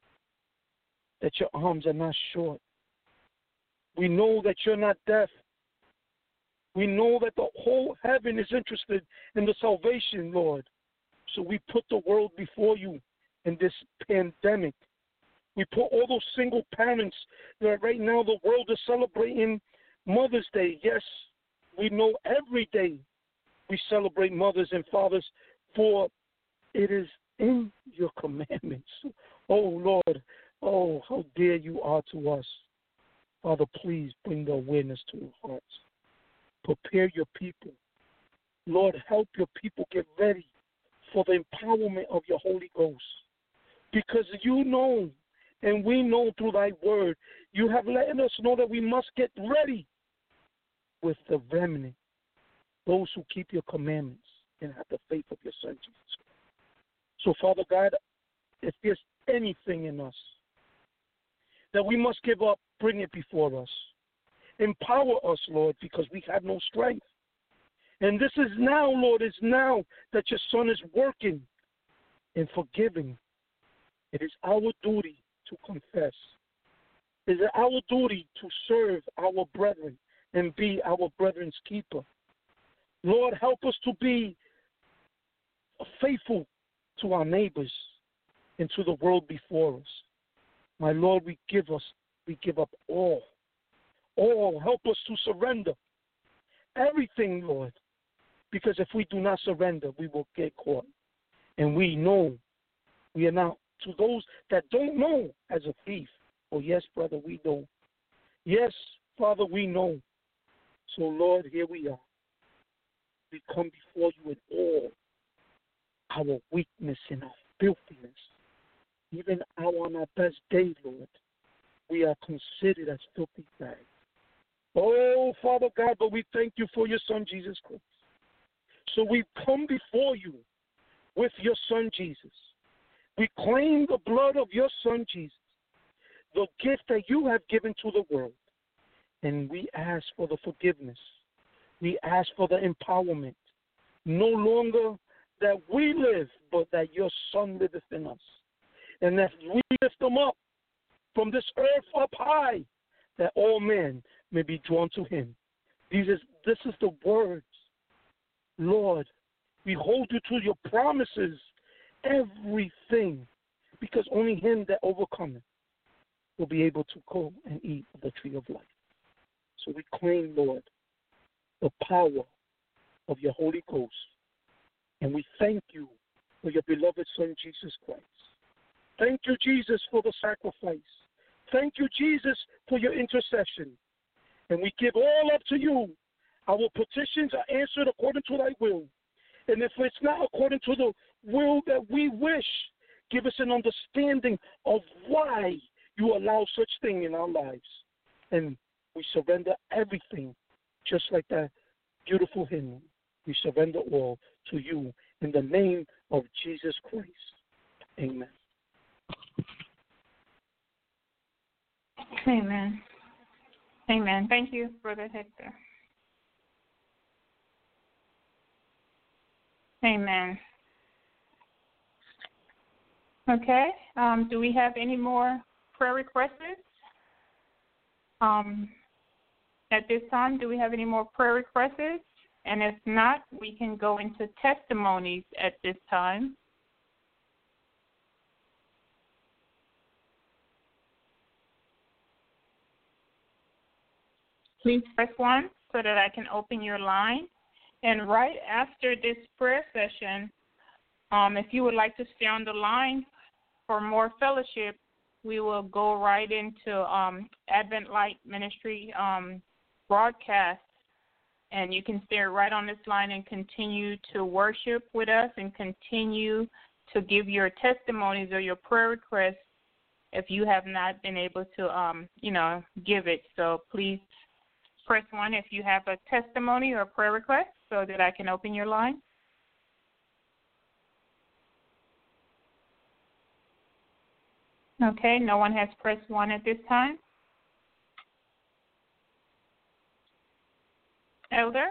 that your arms are not short. We know that you're not deaf. We know that the whole heaven is interested in the salvation, Lord. So we put the world before you in this pandemic. We put all those single parents that right now the world is celebrating Mother's Day. Yes, we know every day we celebrate mothers and fathers, for it is in your commandments. Oh, Lord, oh, how dear you are to us. Father, please bring the awareness to our hearts. Prepare your people. Lord, help your people get ready for the empowerment of your Holy Ghost. Because you know, and we know through thy word, you have let us know that we must get ready with the remnant, those who keep your commandments and have the faith of your Son, Jesus Christ. So, Father God, if there's anything in us that we must give up, bring it before us. Empower us, Lord, because we have no strength. And this is now, Lord, it's now that your Son is working and forgiving. It is our duty to confess. It is our duty to serve our brethren and be our brethren's keeper. Lord, help us to be faithful to our neighbors and to the world before us. My Lord, we give up all. All. Help us to surrender everything, Lord, because if we do not surrender, we will get caught. And we know we are now, to those that don't know, as a thief. Oh, yes, brother, we know. Yes, Father, we know. So, Lord, here we are. We come before you with all our weakness and our filthiness. Even on our best day, Lord, we are considered as filthy rags. Oh, Father God, but we thank you for your Son, Jesus Christ. So we come before you with your Son, Jesus. We claim the blood of your Son, Jesus, the gift that you have given to the world. And we ask for the forgiveness. We ask for the empowerment. No longer that we live, but that your Son liveth in us. And that we lift them up from this earth up high, that all men may be drawn to him. This is the words. Lord, we hold you to your promises, everything, because only him that overcometh will be able to go and eat of the tree of life. So we claim, Lord, the power of your Holy Ghost. And we thank you for your beloved Son, Jesus Christ. Thank you, Jesus, for the sacrifice. thank you, Jesus, for your intercession. And we give all up to you. Our petitions are answered according to thy will. And if it's not according to the will that we wish, give us an understanding of why you allow such thing in our lives. And we surrender everything, just like that beautiful hymn. We surrender all to you in the name of Jesus Christ. Amen. Amen. Amen. Thank you, Brother Hector. Amen. Okay. Do we have any more prayer requests? At this time, do we have any more prayer requests? And if not, we can go into testimonies at this time. Please press 1 so that I can open your line. And right after this prayer session, if you would like to stay on the line for more fellowship, we will go right into Advent Light Ministry broadcast. And you can stay right on this line and continue to worship with us and continue to give your testimonies or your prayer requests if you have not been able to, give it. So please press 1 if you have a testimony or a prayer request so that I can open your line. Okay, no one has pressed 1 at this time. Elder?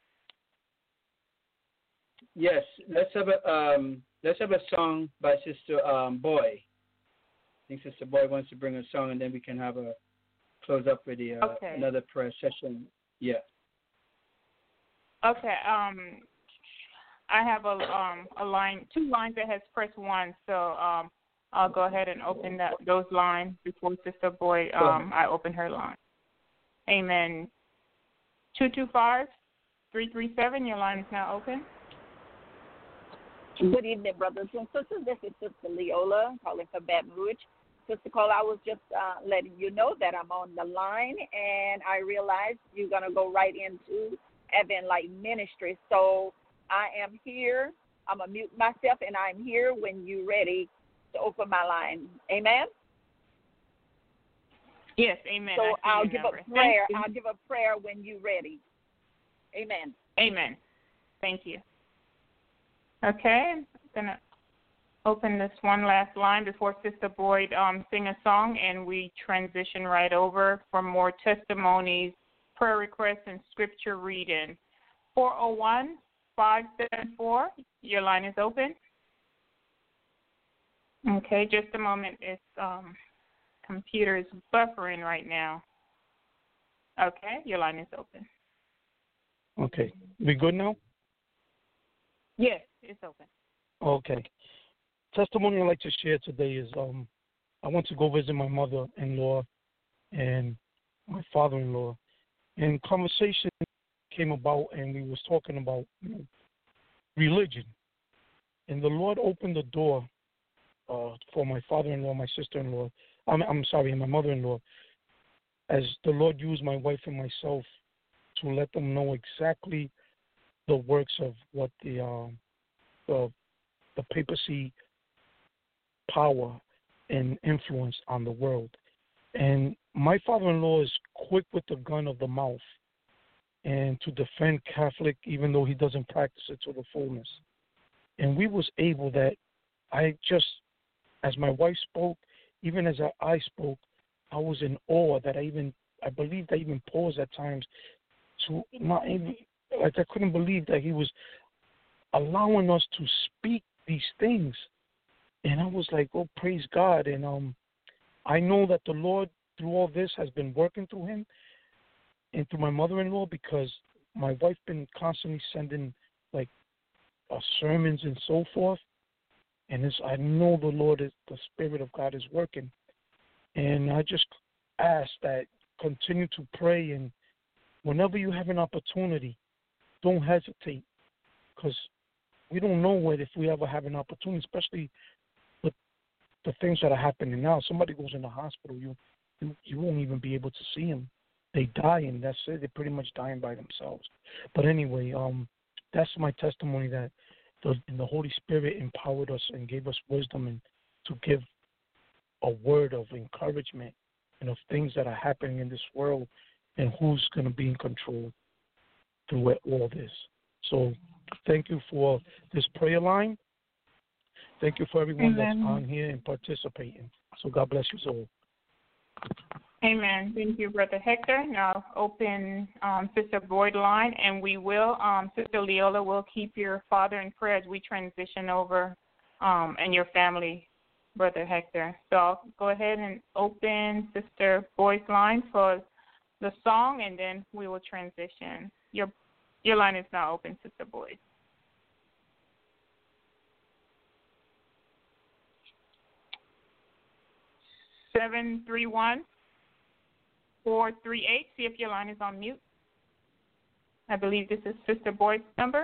Yes, let's have a song by Sister Boy. I think Sister Boy wants to bring a song, and then we can have a close up with the another prayer session. Yeah. Okay. I have a line, 2 lines that has pressed 1, so I'll go ahead and open those lines before Sister Boy. I open her line. Amen. 225-337. Your line is now open. Good evening, brothers and sisters. This is Sister Leola calling from Baton Rouge. Sister Cole, I was just letting you know that I'm on the line, and I realized you're going to go right into Advent Light Ministry. So I am here. I'm going to mute myself, and I'm here when you're ready to open my line. Amen? Yes, amen. So I'll give a prayer. I'll give a prayer when you're ready. Amen. Amen. Thank you. Okay, I'm going to open this one last line before Sister Boyd sing a song, and we transition right over for more testimonies, prayer requests, and scripture reading. 401-574, your line is open. Okay, just a moment. It's computer is buffering right now. Okay, your line is open. Okay, we good now? Yes, it's open. Okay. Testimony I'd like to share today is I went to go visit my mother-in-law and my father-in-law, and conversation came about, and we was talking about religion, and the Lord opened the door for my father-in-law, my sister-in-law. I'm sorry, my mother-in-law, as the Lord used my wife and myself to let them know exactly the works of what the papacy power and influence on the world. And my father-in-law is quick with the gun of the mouth and to defend Catholic, even though he doesn't practice it to the fullness. And we was able that as my wife spoke, even as I spoke, I was in awe that I believed I even paused at times to not even, I couldn't believe that he was allowing us to speak these things. And I was like, oh, praise God. And I know that the Lord, through all this, has been working through him and through my mother-in-law, because my wife been constantly sending, sermons and so forth. And I know the Spirit of God is working. And I just ask that continue to pray, and whenever you have an opportunity, don't hesitate, because we don't know if we ever have an opportunity, especially with the things that are happening now. Somebody goes in the hospital, you won't even be able to see them. They die, and that's it. They're pretty much dying by themselves. But anyway, that's my testimony that the Holy Spirit empowered us and gave us wisdom and to give a word of encouragement and of things that are happening in this world and who's going to be in control through all this. So thank you for this prayer line. Thank you for everyone that's on here and participating. So God bless you all. Amen. Thank you, Brother Hector. Now open Sister Boyd line, and we will, Sister Leola will keep your father in prayer as we transition over and your family, Brother Hector. So I'll go ahead and open Sister Boyd's line for the song, and then we will transition. Your line is now open, Sister Boyd. Seven 438. See if your line is on mute. I believe this is Sister Boyd's number.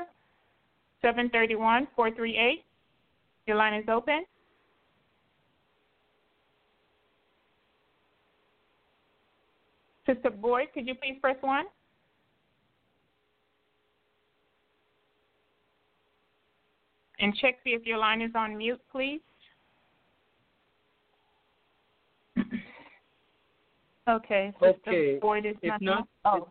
731-438. Your line is open. Sister Boyd, could you please press 1? And check see if your line is on mute, please. Okay. Okay. Boyd is if not.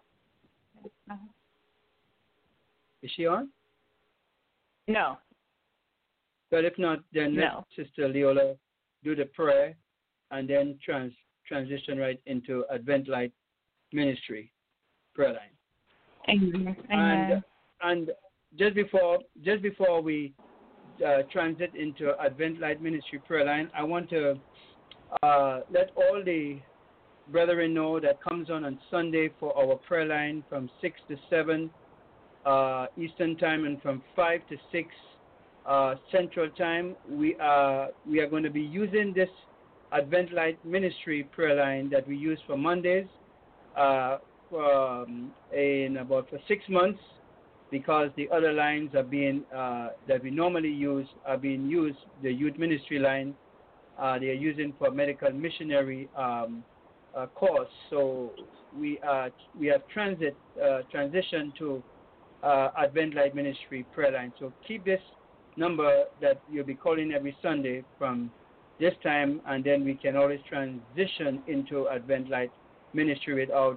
Is she on? No. But if not, then let Sister Leola do the prayer and then transition right into Advent Light Ministry prayer line. Amen. And just before we transit into Advent Light Ministry prayer line, I want to let all the brethren know that comes on Sunday for our prayer line from 6 to 7 Eastern Time and from 5 to 6 Central Time. We are going to be using this Advent Light Ministry prayer line that we use for Mondays for 6 months, because the other lines are being that we normally use are being used. The youth ministry line they are using for medical missionary course. So we have transitioned to Advent Light Ministry prayer line. So keep this number that you'll be calling every Sunday from this time, and then we can always transition into Advent Light Ministry without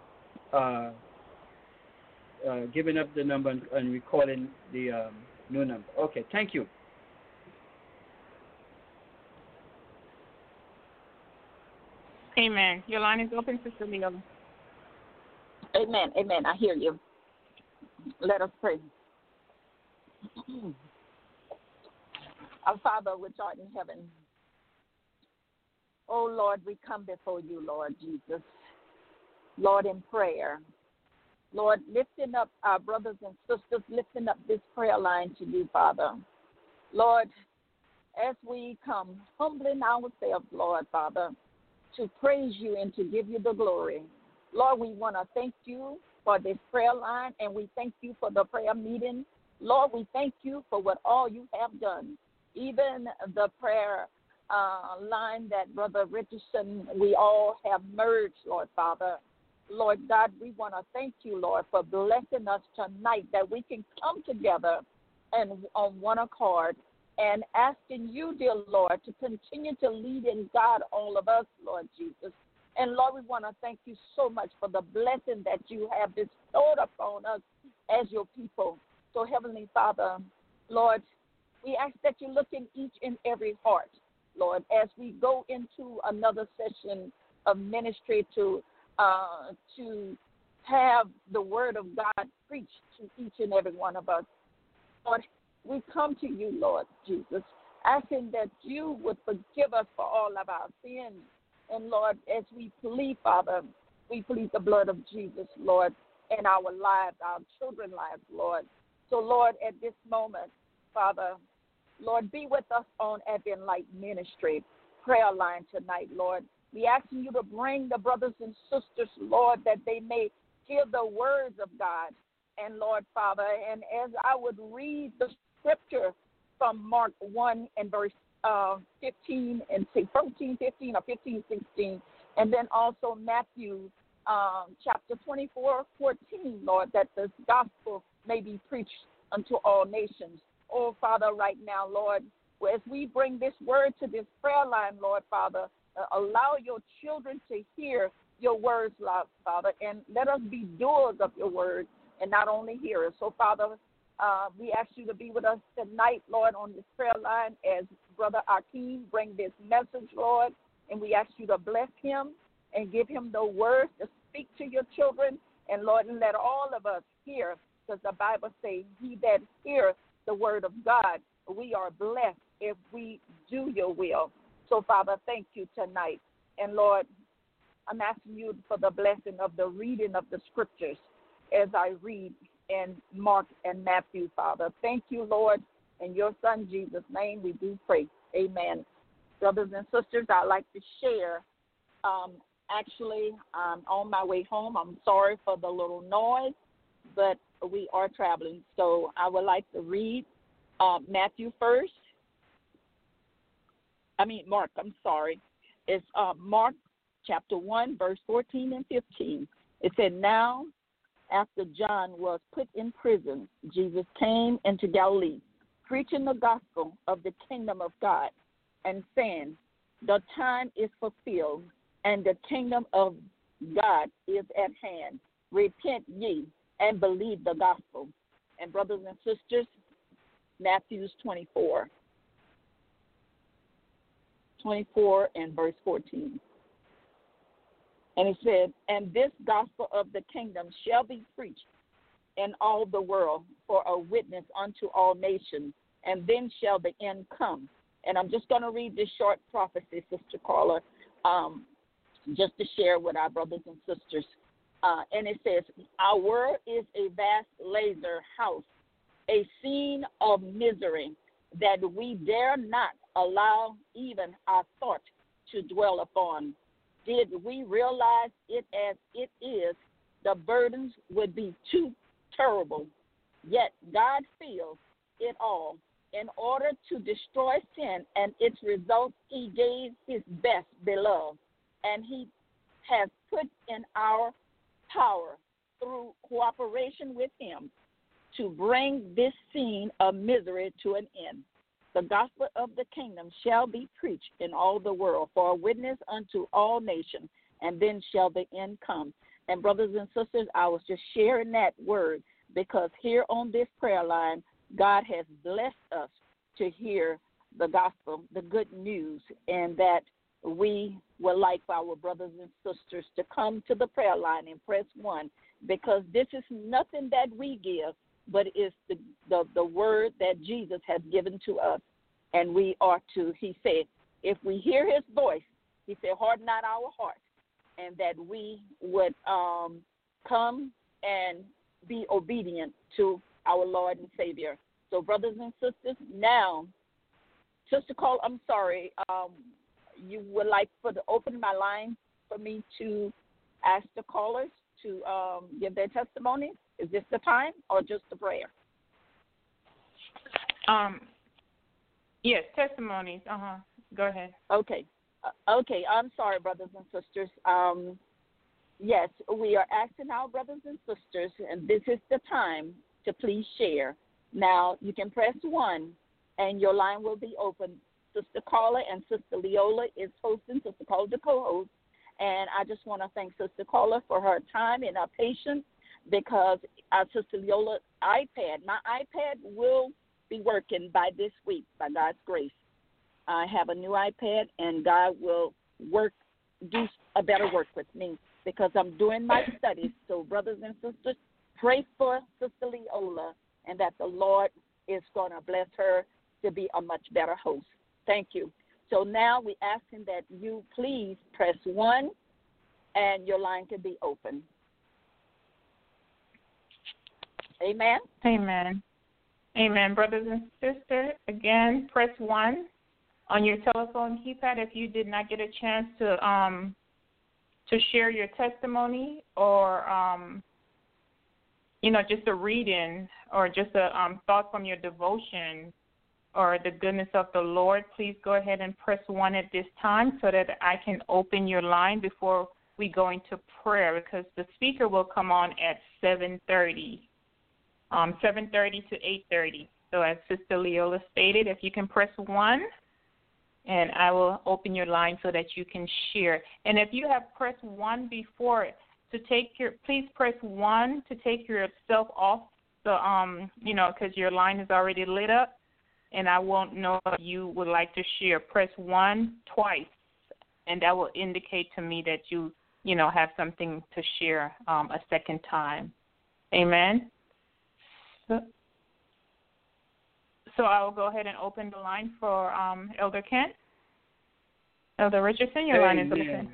giving up the number and recalling the new number. Okay, thank you. Amen. Your line is open, Sister Leola. Amen. Amen. I hear you. Let us pray. Our Father, which art in heaven, oh Lord, we come before you, Lord Jesus. Lord, in prayer. Lord, lifting up our brothers and sisters, lifting up this prayer line to you, Father. Lord, as we come humbling ourselves, Lord, Father, to praise you and to give you the glory. Lord, we want to thank you for this prayer line, and we thank you for the prayer meeting. Lord, we thank you for what all you have done. Even the prayer line that Brother Richardson, we all have merged, Lord Father. Lord God, we want to thank you, Lord, for blessing us tonight that we can come together and on one accord and asking you, dear Lord, to continue to lead and guide all of us, Lord Jesus. And Lord, we want to thank you so much for the blessing that you have bestowed upon us as your people. So, Heavenly Father, Lord, we ask that you look in each and every heart, Lord, as we go into another session of ministry to have the word of God preached to each and every one of us. Lord, we come to you, Lord Jesus, asking that you would forgive us for all of our sins. And, Lord, as we plead, Father, we plead the blood of Jesus, Lord, in our lives, our children's lives, Lord. So, Lord, at this moment, Father, Lord, be with us on Advent Light Ministry prayer line tonight, Lord. We asking you to bring the brothers and sisters, Lord, that they may hear the words of God. And, Lord, Father, and as I would read the scripture from Mark 1 and verse 15 and 14, 15 or 15, 16, And then also Matthew chapter 24:14, Lord, that this gospel may be preached unto all nations. Oh, Father, right now, Lord, as we bring this word to this prayer line, Lord, Father, allow your children to hear your words, Lord, Father, and let us be doers of your word and not only hearers. So, Father, we ask you to be with us tonight, Lord, on this prayer line as Brother Akeem bring this message, Lord, and we ask you to bless him and give him the words to speak to your children, and, Lord, and let all of us hear, because the Bible says, he that heareth the word of God, we are blessed if we do your will. So, Father, thank you tonight. And, Lord, I'm asking you for the blessing of the reading of the scriptures as I read in Mark and Matthew, Father. Thank you, Lord. In your Son, Jesus' name, we do pray. Amen. Brothers and sisters, I'd like to share. Actually, I'm on my way home. I'm sorry for the little noise, but we are traveling. So I would like to read Matthew first. Mark, I'm sorry. It's Mark chapter 1, verse 14 and 15. It said, now, after John was put in prison, Jesus came into Galilee, preaching the gospel of the kingdom of God, and saying, the time is fulfilled, and the kingdom of God is at hand. Repent ye and believe the gospel. And brothers and sisters, Matthew 24 and verse 14. And it said, and this gospel of the kingdom shall be preached in all the world for a witness unto all nations, and then shall the end come. And I'm just going to read this short prophecy, Sister Carla, just to share with our brothers and sisters. And it says, our world is a vast laser house, a scene of misery that we dare not allow even our thought to dwell upon. Did we realize it as it is, the burdens would be too terrible. Yet God feels it all. In order to destroy sin and its results, he gave his best beloved, and he has put in our power through cooperation with him to bring this scene of misery to an end. The gospel of the kingdom shall be preached in all the world for a witness unto all nations, and then shall the end come. And brothers and sisters, I was just sharing that word because here on this prayer line, God has blessed us to hear the gospel, the good news, and that we would like our brothers and sisters to come to the prayer line and press 1, because this is nothing that we give, but it's the word that Jesus has given to us. And we are to, he said, if we hear his voice, he said, harden not our heart, and that we would come and be obedient to our Lord and Savior. So, brothers and sisters, now, Sister Cole, I'm sorry, you would like to open my line for me to ask the callers to give their testimonies? Is this the time or just the prayer? Yes, testimonies. Go ahead. Okay. I'm sorry, brothers and sisters. Yes, we are asking our brothers and sisters, and this is the time to please share. Now, you can press 1, and your line will be open. Sister Carla and Sister Leola is hosting. Sister Carla, the co-host. And I just want to thank Sister Carla for her time and her patience, because Sister Leola's my iPad will be working by this week, by God's grace. I have a new iPad, and God will do a better work with me because I'm doing my studies. So, brothers and sisters, pray for Sister Leola, and that the Lord is going to bless her to be a much better host. Thank you. So now we're asking that you please press 1, and your line can be open. Amen? Amen. Amen. Brothers and sisters, again, press 1 on your telephone keypad if you did not get a chance to share your testimony or, just a reading or just a thought from your devotion or the goodness of the Lord, please go ahead and press 1 at this time so that I can open your line before we go into prayer, because the speaker will come on at 7:30 to 8:30. So as Sister Leola stated, if you can press 1, and I will open your line so that you can share. And if you have pressed 1 before, please press 1 to take yourself off the because your line is already lit up, and I won't know if you would like to share. Press 1 twice, and that will indicate to me that you have something to share a second time. Amen. So I will go ahead and open the line for Elder Kent. Elder Richardson, your line is open.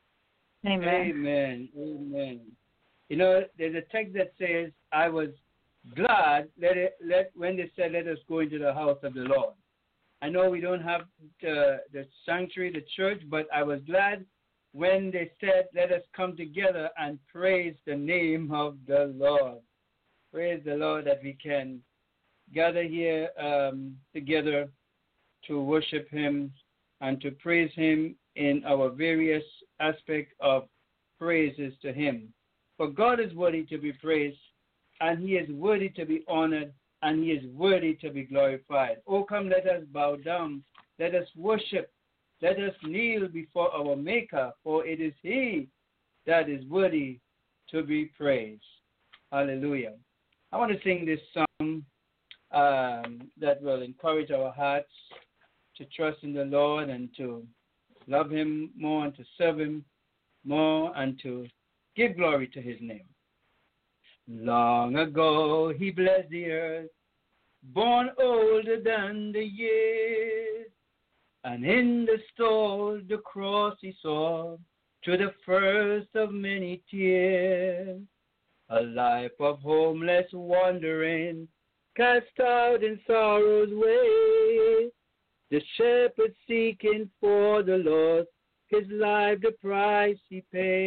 Amen. Amen. There's a text that says, I was glad when they said, let us go into the house of the Lord. I know we don't have the sanctuary, the church, but I was glad when they said, let us come together and praise the name of the Lord. Praise the Lord that we can gather here together to worship him and to praise him in our various aspects of praises to him. For God is worthy to be praised, and he is worthy to be honored, and he is worthy to be glorified. Oh, come, let us bow down. Let us worship. Let us kneel before our Maker, for it is he that is worthy to be praised. Hallelujah. I want to sing this song that will encourage our hearts to trust in the Lord and to love him more and to serve him more and to give glory to his name. Long ago he blessed the earth, born older than the years, and in the stall the cross he saw, to the first of many tears. A life of homeless wandering, cast out in sorrow's way. The shepherd seeking for the lost, his life the price he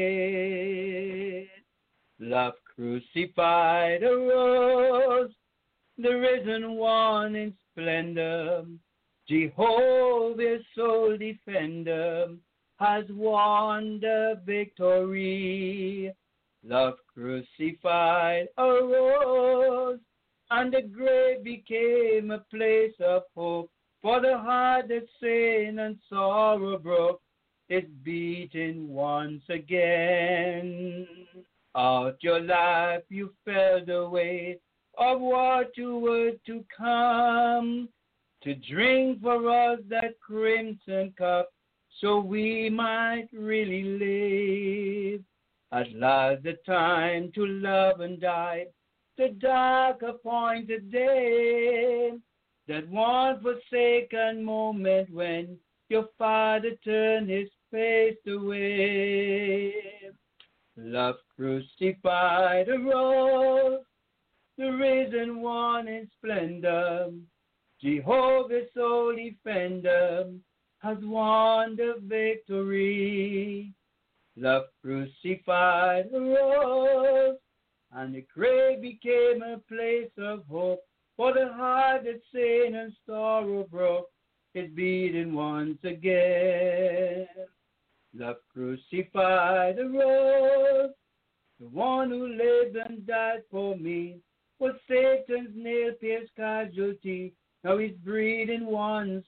paid. Love crucified arose, the risen one in splendor. Jehovah's sole defender has won the victory. Love crucified arose, and the grave became a place of hope. For the heart that sin and sorrow broke is beaten once again. Out your life you felt the weight of what you were to come, to drink for us that crimson cup, so we might really live. At last the time to love and die, the dark appointed day, that one forsaken moment when your Father turned his face away. Love crucified arose, the risen one in splendor. Jehovah's sole defender has won the victory. Love crucified arose, and the grave became a place of hope. For the heart that sin and sorrow broke is beaten once again. Love crucified arose, the one who lived and died for me, was Satan's nail-pierced casualty. Now he's breathing once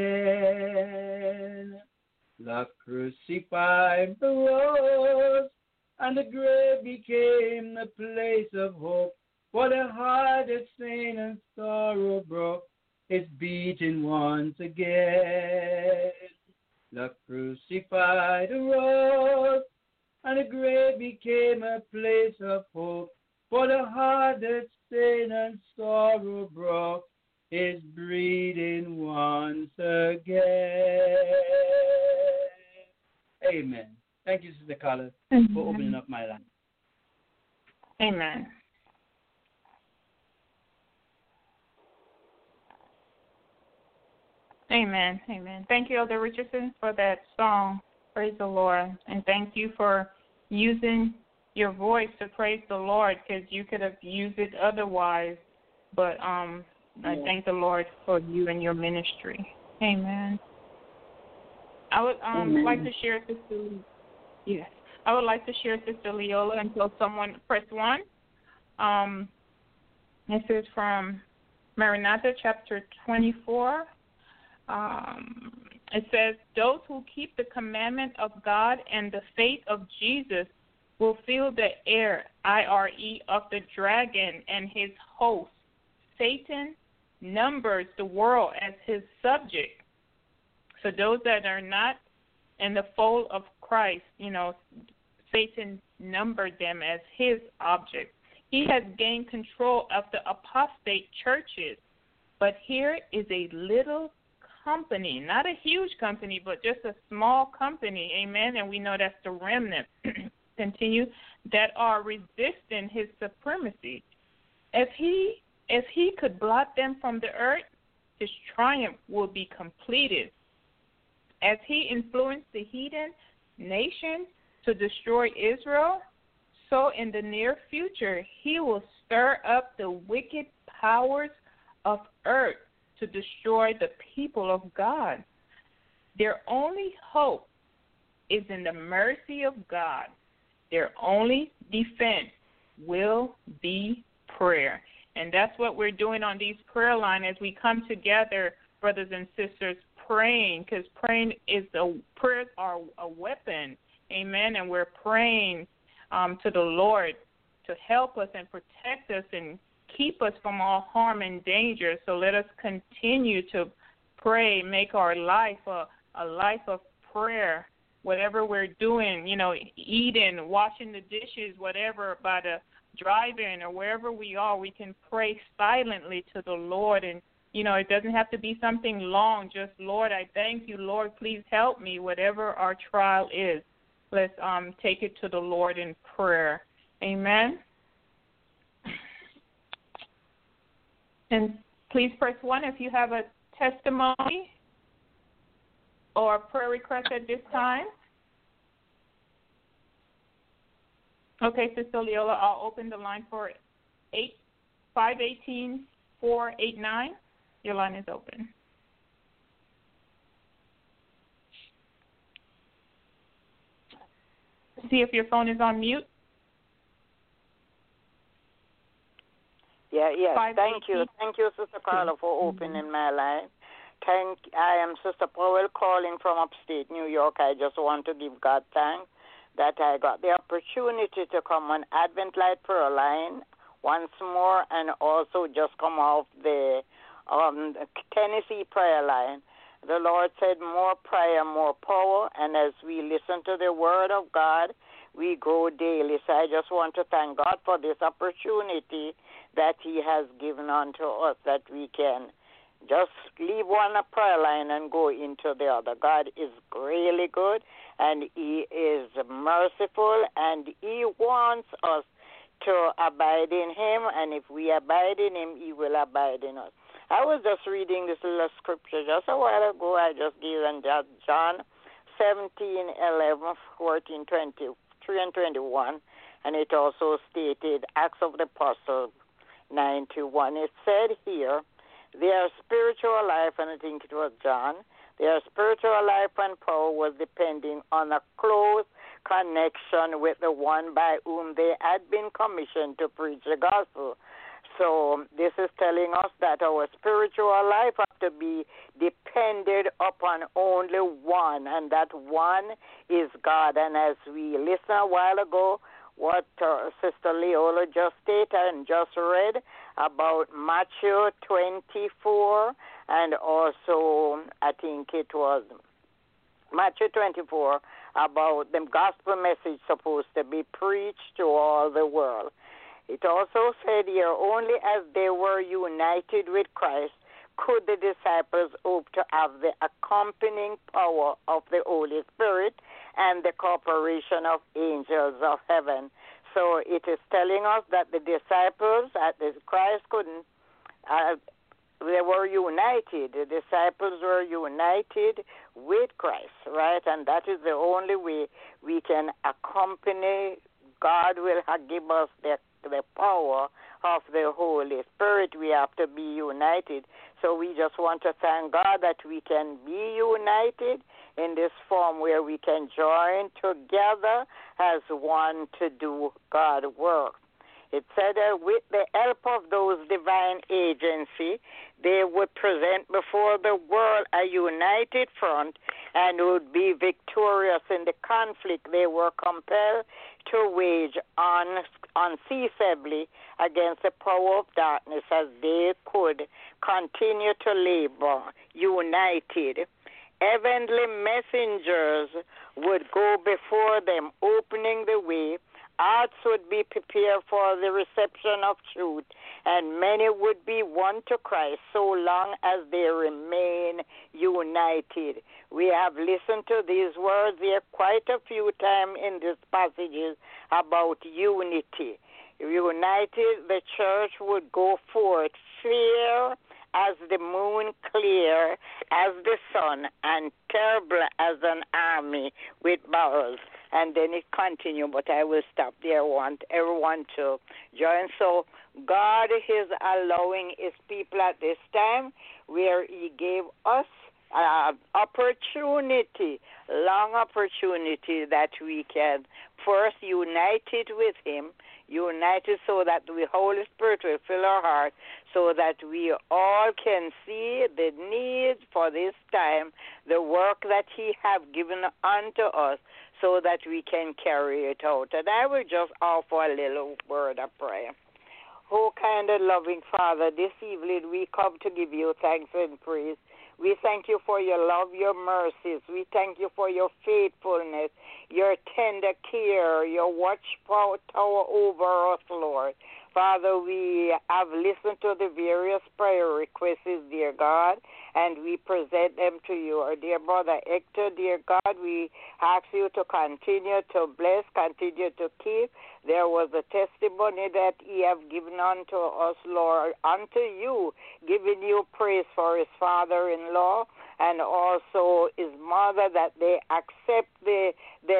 again. Love crucified arose, and the grave became a place of hope. For the heart that sin and sorrow broke is beaten once again. Love crucified arose, and the grave became a place of hope. For the heart that sin and sorrow broke is breathing once again. Amen. Thank you, Sister Carla, for opening up my line. Amen. Amen. Amen. Thank you, Elder Richardson, for that song. Praise the Lord. And thank you for using your voice to praise the Lord, because you could have used it otherwise. But I thank the Lord for you and your ministry. Amen. I would like to share, Sister. Yes, I would like to share, Sister Leola, until someone press 1. This is from Maranatha, chapter 24. It says, "Those who keep the commandment of God and the faith of Jesus will feel the air, IRE, of the dragon and his host. Satan numbers the world as his subject." So those that are not in the fold of Christ, Satan numbered them as his object. He has gained control of the apostate churches. But here is a little company, not a huge company, but just a small company, amen, and we know that's the remnant, continue, that are resisting his supremacy. If he could blot them from the earth, his triumph will be completed. As he influenced the heathen nation to destroy Israel, so in the near future he will stir up the wicked powers of earth to destroy the people of God. Their only hope is in the mercy of God. Their only defense will be prayer. And that's what we're doing on these prayer lines as we come together, brothers and sisters, praying, because prayers are a weapon, amen, and we're praying to the Lord to help us and protect us and keep us from all harm and danger. So let us continue to pray, make our life a life of prayer, whatever we're doing, eating, washing the dishes, whatever, by the drive-in or wherever we are, we can pray silently to the Lord. And, it doesn't have to be something long, just, Lord, I thank you, Lord, please help me, whatever our trial is. Let's take it to the Lord in prayer. Amen. And please press 1 if you have a testimony or a prayer request at this time. Okay, Sister Leola, I'll open the line for 518-489. Your line is open. See if your phone is on mute. Yes. Thank you, Sister Carla, for opening my line. I am Sister Powell calling from upstate New York. I just want to give God thanks that I got the opportunity to come on Advent Light Prayer Line once more, and also just come off the Tennessee prayer line. The Lord said more prayer, more power, and as we listen to the word of God, we grow daily. So I just want to thank God for this opportunity that he has given unto us, that we can just leave one prayer line and go into the other. God is really good, and he is merciful, and he wants us to abide in him, and if we abide in him, he will abide in us. I was just reading this little scripture just a while ago. I just gave them John 17:11, 14, 23, and 21, and it also stated Acts of the Apostles 9:1. It said here, their spiritual life, and I think it was John, their spiritual life and power was depending on a close connection with the one by whom they had been commissioned to preach the gospel. So this is telling us that our spiritual life has to be dependent upon only one, and that one is God. And as we listened a while ago, what Sister Leola just stated and just read about Matthew 24, and also I think it was Matthew 24, about the gospel message supposed to be preached to all the world. It also said here, only as they were united with Christ could the disciples hope to have the accompanying power of the Holy Spirit and the cooperation of angels of heaven. So it is telling us that the disciples at Christ couldn't, they were united. The disciples were united with Christ, right? And that is the only way we can accompany. God will give us the power of the Holy Spirit. We have to be united. So we just want to thank God that we can be united in this form where we can join together as one to do God's work. It said that with the help of those divine agencies, they would present before the world a united front and would be victorious in the conflict they were compelled to wage unceasably against the power of darkness, as they could continue to labor united. Heavenly messengers would go before them, opening the way. Hearts would be prepared for the reception of truth, and many would be won to Christ so long as they remain united. We have listened to these words here quite a few times in these passages about unity. United, the church would go forth, fair as the moon, clear as the sun, and terrible as an army with barrels. And then it continues, but I will stop there. I want everyone to join. So God is allowing his people at this time where he gave us opportunity, long opportunity, that we can first united with him, united so that the Holy Spirit will fill our heart, so that we all can see the need for this time, the work that he have given unto us, so that we can carry it out. And I will just offer a little word of prayer. Oh, kind and loving Father, this evening we come to give you thanks and praise. We thank you for your love, your mercies. We thank you for your faithfulness, your tender care, your watchful tower over us, Lord. Father, we have listened to the various prayer requests, dear God, and we present them to you. Our dear brother Hector, dear God, we ask you to continue to bless, continue to keep. There was a testimony that he have given unto us, Lord, unto you, giving you praise for his father-in-law and also his mother, that they accept the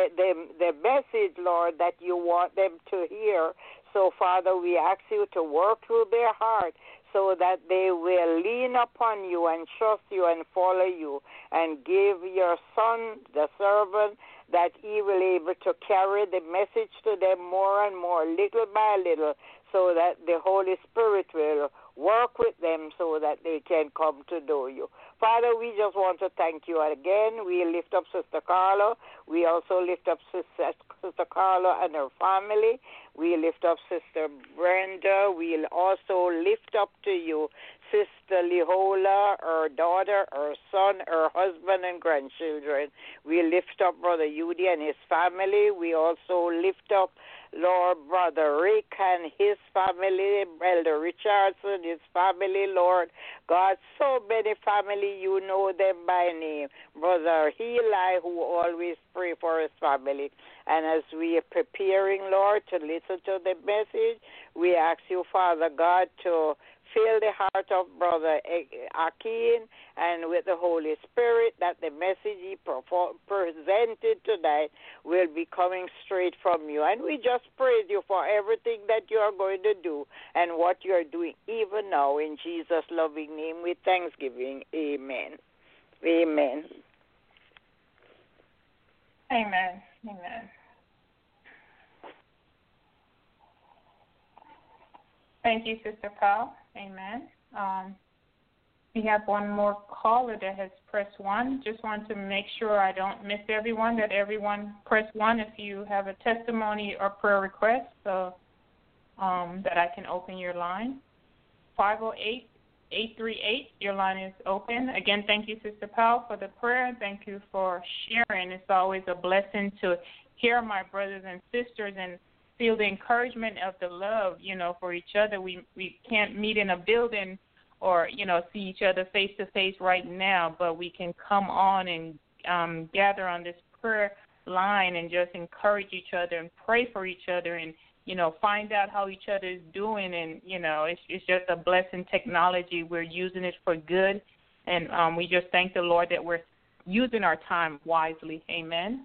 message, Lord, that you want them to hear. So, Father, we ask you to work through their heart so that they will lean upon you and trust you and follow you, and give your son, the servant, that he will be able to carry the message to them more and more, little by little, so that the Holy Spirit will work with them so that they can come to know you. Father, we just want to thank you again. We lift up Sister Carla. We also lift up Sister Carla and her family. We lift up Sister Brenda. We'll also lift up to you Sister Lehola, her daughter, her son, her husband, and grandchildren. We lift up Brother Yudi and his family. We also lift up, Lord, Brother Rick and his family, Elder Richardson, his family, Lord. God, so many family, you know them by name. Brother Heli, who always pray for his family. And as we are preparing, Lord, to listen to the message, we ask you, Father God, to fill the heart of Brother Akin and with the Holy Spirit, that the message he presented tonight will be coming straight from you. And we just praise you for everything that you are going to do and what you are doing even now. In Jesus' loving name, with thanksgiving. Amen. Amen. Amen. Amen. Thank you, Sister Paul. Amen. We have one more caller that has pressed 1. Just want to make sure I don't miss everyone, that everyone press 1 if you have a testimony or prayer request, so that I can open your line. 508-838, your line is open. Again, thank you, Sister Powell, for the prayer. Thank you for sharing. It's always a blessing to hear my brothers and sisters and feel the encouragement of the love, for each other. We can't meet in a building or, see each other face to face right now, but we can come on and gather on this prayer line and just encourage each other and pray for each other and, find out how each other is doing. And, it's just a blessing technology. We're using it for good. And we just thank the Lord that we're using our time wisely. Amen.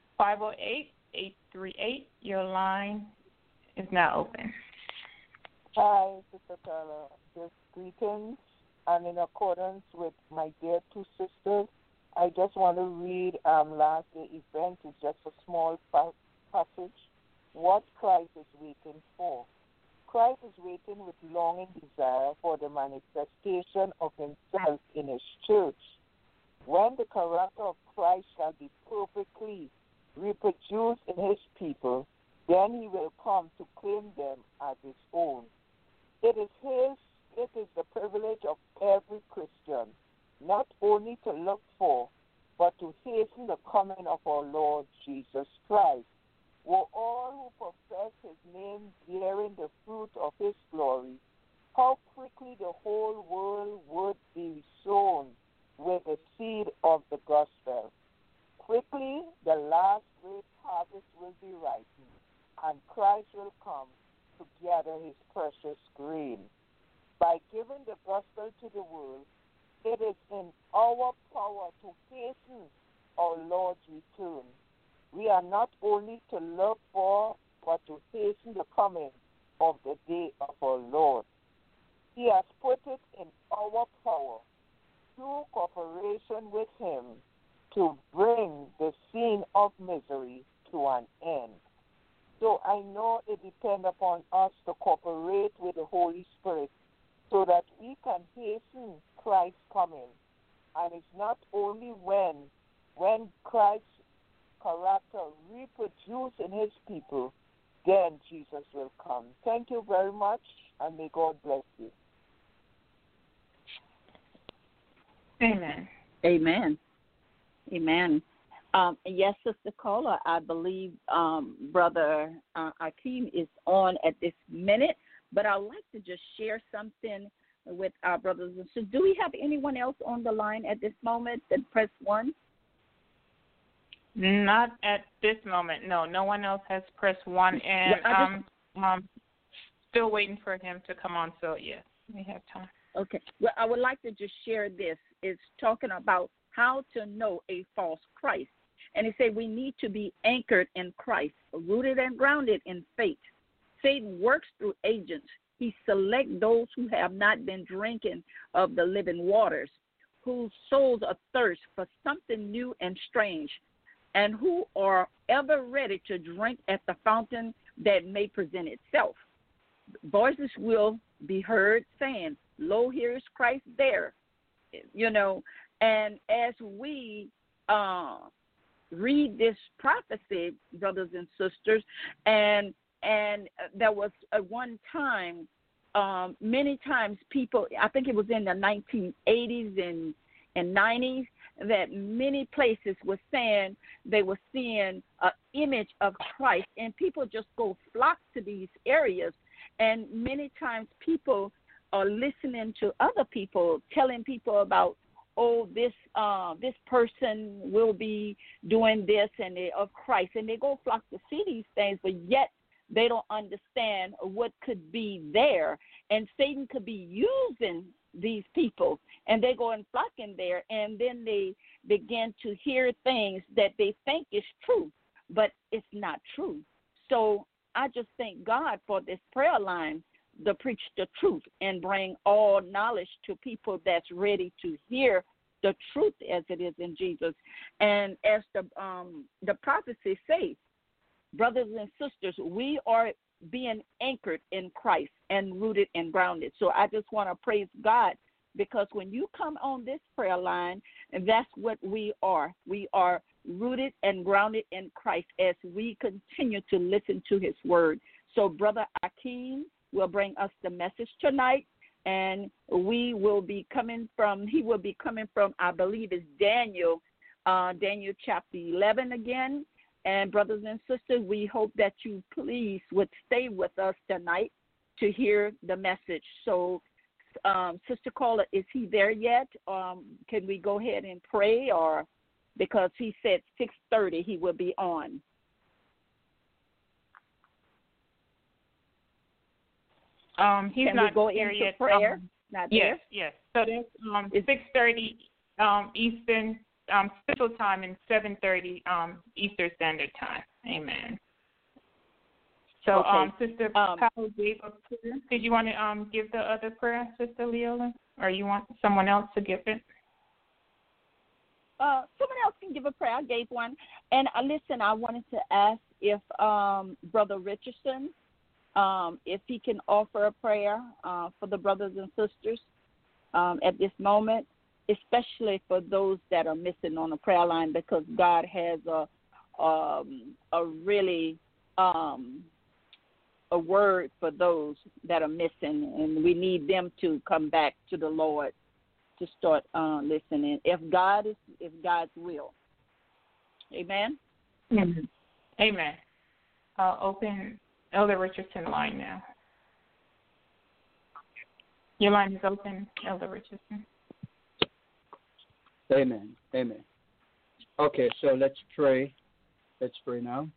508-838, your line is now open. Hi, Sister Carla. Just greetings, and in accordance with my dear two sisters, I just want to read last day event. It's just a small passage. What Christ is waiting for. Christ is waiting with longing desire for the manifestation of himself in his church. When the character of Christ shall be perfectly reproduced in his people, then he will come to claim them as his own. It is the privilege of every Christian not only to look for, but to hasten the coming of our Lord Jesus Christ. Were all who profess his name bearing the fruit of his glory, how quickly the whole world would be sown with the seed of the gospel. Quickly the last great harvest will be ripened, and Christ will come to gather his precious grain. By giving the gospel to the world, it is in our power to hasten our Lord's return. We are not only to look for, but to hasten the coming of the day of our Lord. He has put it in our power, through cooperation with him, to bring the scene of misery to an end. So I know it depends upon us to cooperate with the Holy Spirit so that we can hasten Christ's coming. And it's not only when Christ's character reproduced in his people, then Jesus will come. Thank you very much, and may God bless you. Amen. Amen. Amen. Yes, Sister Carla, I believe Brother Akeem is on at this minute, but I'd like to just share something with our brothers and sisters. Do we have anyone else on the line at this moment? Then press 1. Not at this moment. No, no one else has pressed 1, and still waiting for him to come on. So yes, we have time. Okay. Well, I would like to just share this. It's talking about how to know a false Christ. And it said we need to be anchored in Christ, rooted and grounded in faith. Satan works through agents. He selects those who have not been drinking of the living waters, whose souls are thirst for something new and strange, and who are ever ready to drink at the fountain that may present itself. Voices will be heard saying, "Lo, here is Christ there." You know, and as we read this prophecy, brothers and sisters, and there was one time, many times people, I think it was in the 1980s and 90s, that many places were saying they were seeing an image of Christ, and people just go flock to these areas. And many times people are listening to other people, telling people about, oh, this person will be doing this and they of Christ, and they go flock to see these things, but yet they don't understand what could be there, and Satan could be using these people, and they go and flock in there, and then they begin to hear things that they think is true, but it's not true. So I just thank God for this prayer line to preach the truth and bring all knowledge to people that's ready to hear the truth as it is in Jesus. And as the prophecy says, brothers and sisters, we are being anchored in Christ and rooted and grounded. So I just want to praise God, because when you come on this prayer line, that's what we are. We are rooted and grounded in Christ as we continue to listen to his word. So Brother Akeem will bring us the message tonight, and he will be coming from, I believe it's Daniel chapter 11 again. And brothers and sisters, we hope that you please would stay with us tonight to hear the message. So, Sister Carla, is he there yet? Can we go ahead and pray, or because he said 6:30 he will be on? He's Can not we go here into yet. Prayer? Not yes, there? yes. So there's 6:30 Eastern Central Time and 7:30 Eastern Standard Time. Amen. So, Okay. Sister Powell gave a prayer. Did you want to give the other prayer, Sister Leola, or you want someone else to give it? Someone else can give a prayer. I gave one. And listen, I wanted to ask if Brother Richardson, if he can offer a prayer for the brothers and sisters at this moment, especially for those that are missing on the prayer line, because God has a really a word for those that are missing, and we need them to come back to the Lord to start listening. If God's will. Amen. Amen. Amen. I'll open Elder Richardson line now. Your line is open, Elder Richardson. Amen. Amen. Okay, so let's pray. Let's pray now.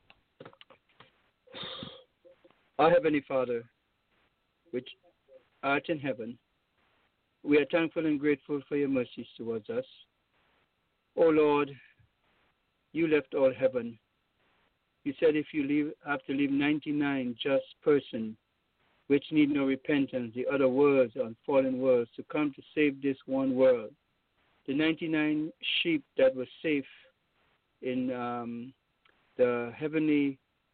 Our Heavenly Father, which art in heaven, we are thankful and grateful for your mercies towards us. O Lord, you left all heaven. You said if you have to leave 99 just persons which need no repentance, the other worlds and fallen worlds, to come to save this one world. The 99 sheep that were safe in the heavenly,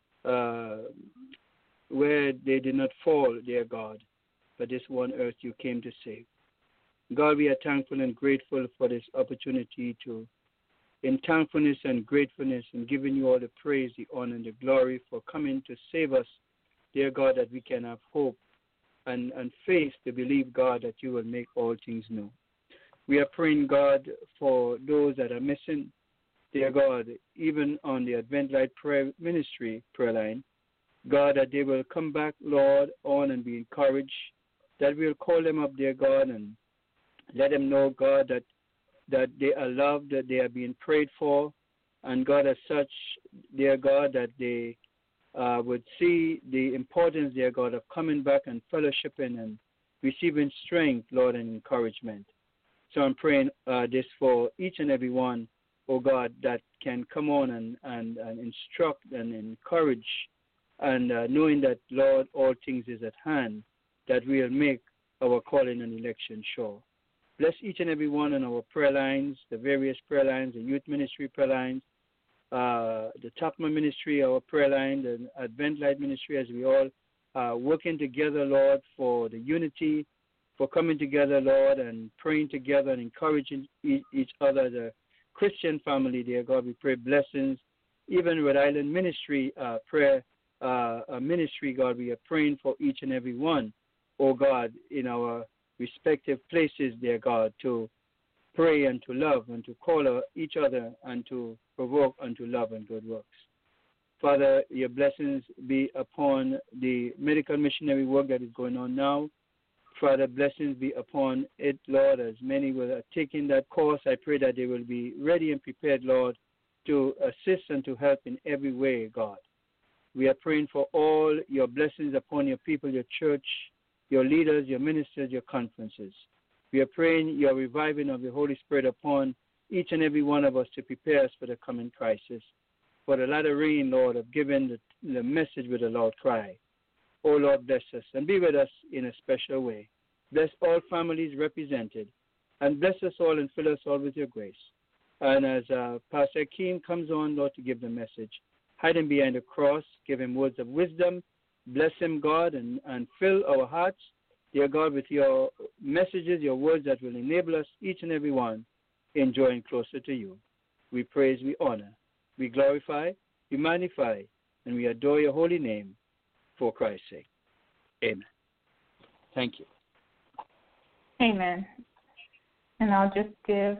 where they did not fall, dear God, but this one earth you came to save. God, we are thankful and grateful for this opportunity to, in thankfulness and gratefulness, and giving you all the praise, the honor, and the glory for coming to save us, dear God, that we can have hope and faith to believe, God, that you will make all things new. We are praying, God, for those that are missing, dear God, even on the Advent Light Prayer Ministry prayer line, God, that they will come back, Lord, on and be encouraged, that we'll call them up, dear God, and let them know, God, that they are loved, that they are being prayed for, and God, as such, dear God, that they would see the importance, dear God, of coming back and fellowshipping and receiving strength, Lord, and encouragement. So I'm praying this for each and every one, oh God, that can come on and instruct and encourage, and knowing that, Lord, all things is at hand, that we'll make our calling and election sure. Bless each and every one on our prayer lines, the various prayer lines, the youth ministry prayer lines, the Topman ministry, our prayer line, the Advent Light ministry, as we all working together, Lord, for the unity, for coming together, Lord, and praying together and encouraging each other, the Christian family, dear God. We pray blessings. Even Rhode Island ministry, prayer ministry, God, we are praying for each and every one, oh God, in our respective places, dear God, to pray and to love and to call each other and to provoke unto love and good works. Father, your blessings be upon the medical missionary work that is going on now. Father, blessings be upon it, Lord, as many will take in that course. I pray that they will be ready and prepared, Lord, to assist and to help in every way, God. We are praying for all your blessings upon your people, your church, your leaders, your ministers, your conferences. We are praying your reviving of the Holy Spirit upon each and every one of us to prepare us for the coming crisis. For the latter rain, Lord, of giving the message with a loud cry. Oh, Lord, bless us and be with us in a special way. Bless all families represented, and bless us all and fill us all with your grace. And as Pastor Akeem comes on, Lord, to give the message, hide him behind the cross, give him words of wisdom, bless him, God, and fill our hearts, dear God, with your messages, your words that will enable us, each and every one, in drawing closer to you. We praise, we honor, we glorify, we magnify, and we adore your holy name for Christ's sake. Amen. Thank you. Amen. And I'll just give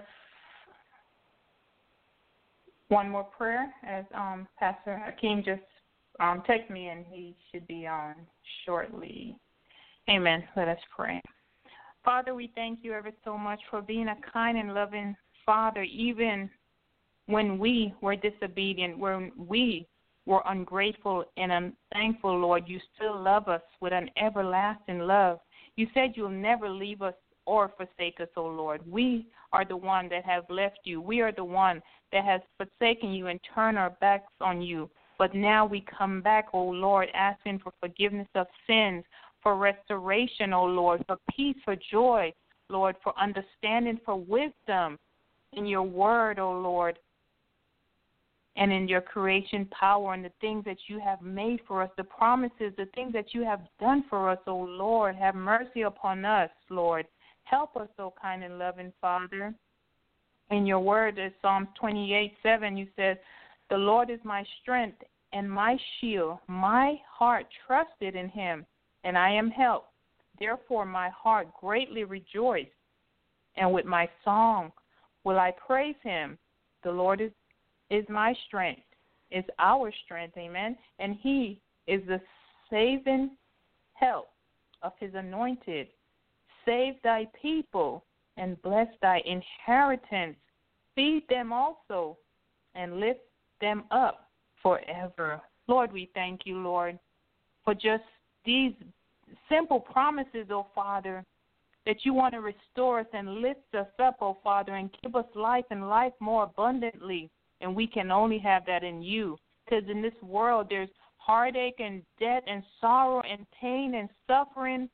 one more prayer as Pastor Akeem just texted me, and he should be on shortly. Amen. Let us pray. Father, we thank you ever so much for being a kind and loving Father, even when we were disobedient, when we were ungrateful and unthankful, Lord, you still love us with an everlasting love. You said you'll never leave us or forsake us, O Lord. We are the one that have left you. We are the one that has forsaken you and turned our backs on you. But now we come back, O Lord, asking for forgiveness of sins, for restoration, O Lord, for peace, for joy, Lord, for understanding, for wisdom in your word, O Lord, and in your creation power and the things that you have made for us, the promises, the things that you have done for us, O Lord. Have mercy upon us, Lord. Help us, O kind and loving Father. In your word, in Psalms 28:7, you said, the Lord is my strength and my shield. My heart trusted in him, and I am helped. Therefore my heart greatly rejoiced, and with my song will I praise him. The Lord is my strength, is our strength, amen. And he is the saving help of his anointed. Save thy people and bless thy inheritance. Feed them also and lift them up forever. Lord, we thank you, Lord, for just these simple promises, oh Father, that you want to restore us and lift us up, oh Father, and give us life and life more abundantly. And we can only have that in you, because in this world there's heartache and death and sorrow and pain and suffering.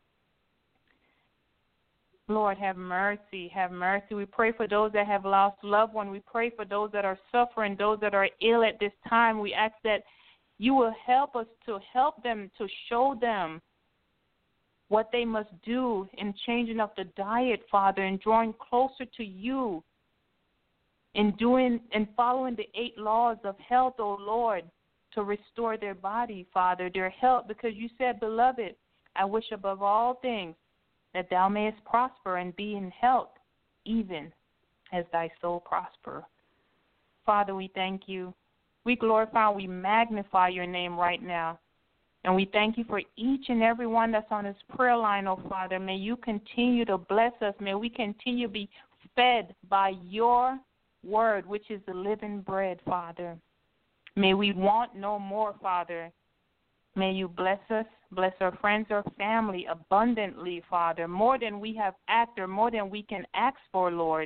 Lord, have mercy, have mercy. We pray for those that have lost loved ones. We pray for those that are suffering, those that are ill at this time. We ask that you will help us to help them, to show them what they must do in changing up the diet, Father, and drawing closer to you, in doing and following the 8 laws of health, O Lord, to restore their body, Father, their health, because you said, beloved, I wish above all things that thou mayest prosper and be in health, even as thy soul prosper. Father, we thank you. We glorify, we magnify your name right now. And we thank you for each and every one that's on this prayer line, oh Father. May you continue to bless us. May we continue to be fed by your word, which is the living bread, Father. May we want no more, Father. May you bless us, bless our friends, our family abundantly, Father, more than we have asked or more than we can ask for, Lord.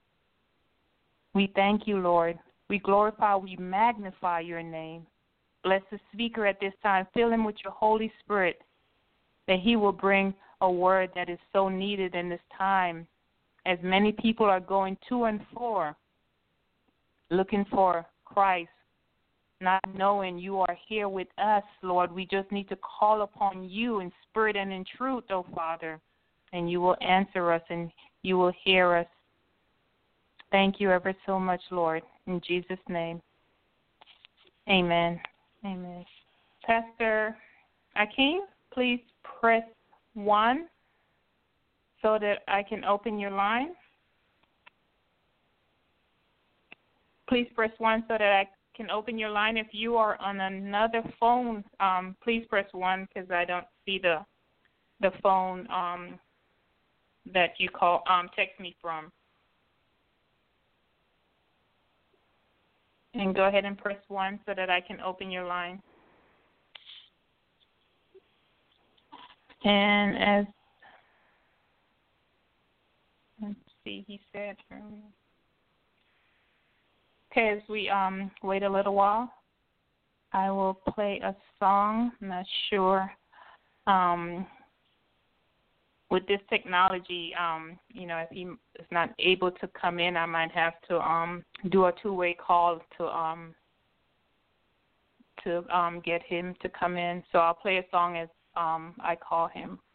We thank you, Lord. We glorify, we magnify your name. Bless the speaker at this time. Fill him with your Holy Spirit, that he will bring a word that is so needed in this time, as many people are going to and fro, looking for Christ, not knowing you are here with us, Lord. We just need to call upon you in spirit and in truth, oh Father, and you will answer us and you will hear us. Thank you ever so much, Lord. In Jesus' name, amen. Amen. Pastor Akeem, please press 1 so that I can open your line. Please press 1 so that I can open your line. If you are on another phone, please press 1 because I don't see the phone that you call text me from. And go ahead and press 1 so that I can open your line. And as let's see, he said earlier. Okay, as we wait a little while, I will play a song. I'm not sure. With this technology, if he is not able to come in, I might have to do a 2-way call to get him to come in. So I'll play a song as I call him.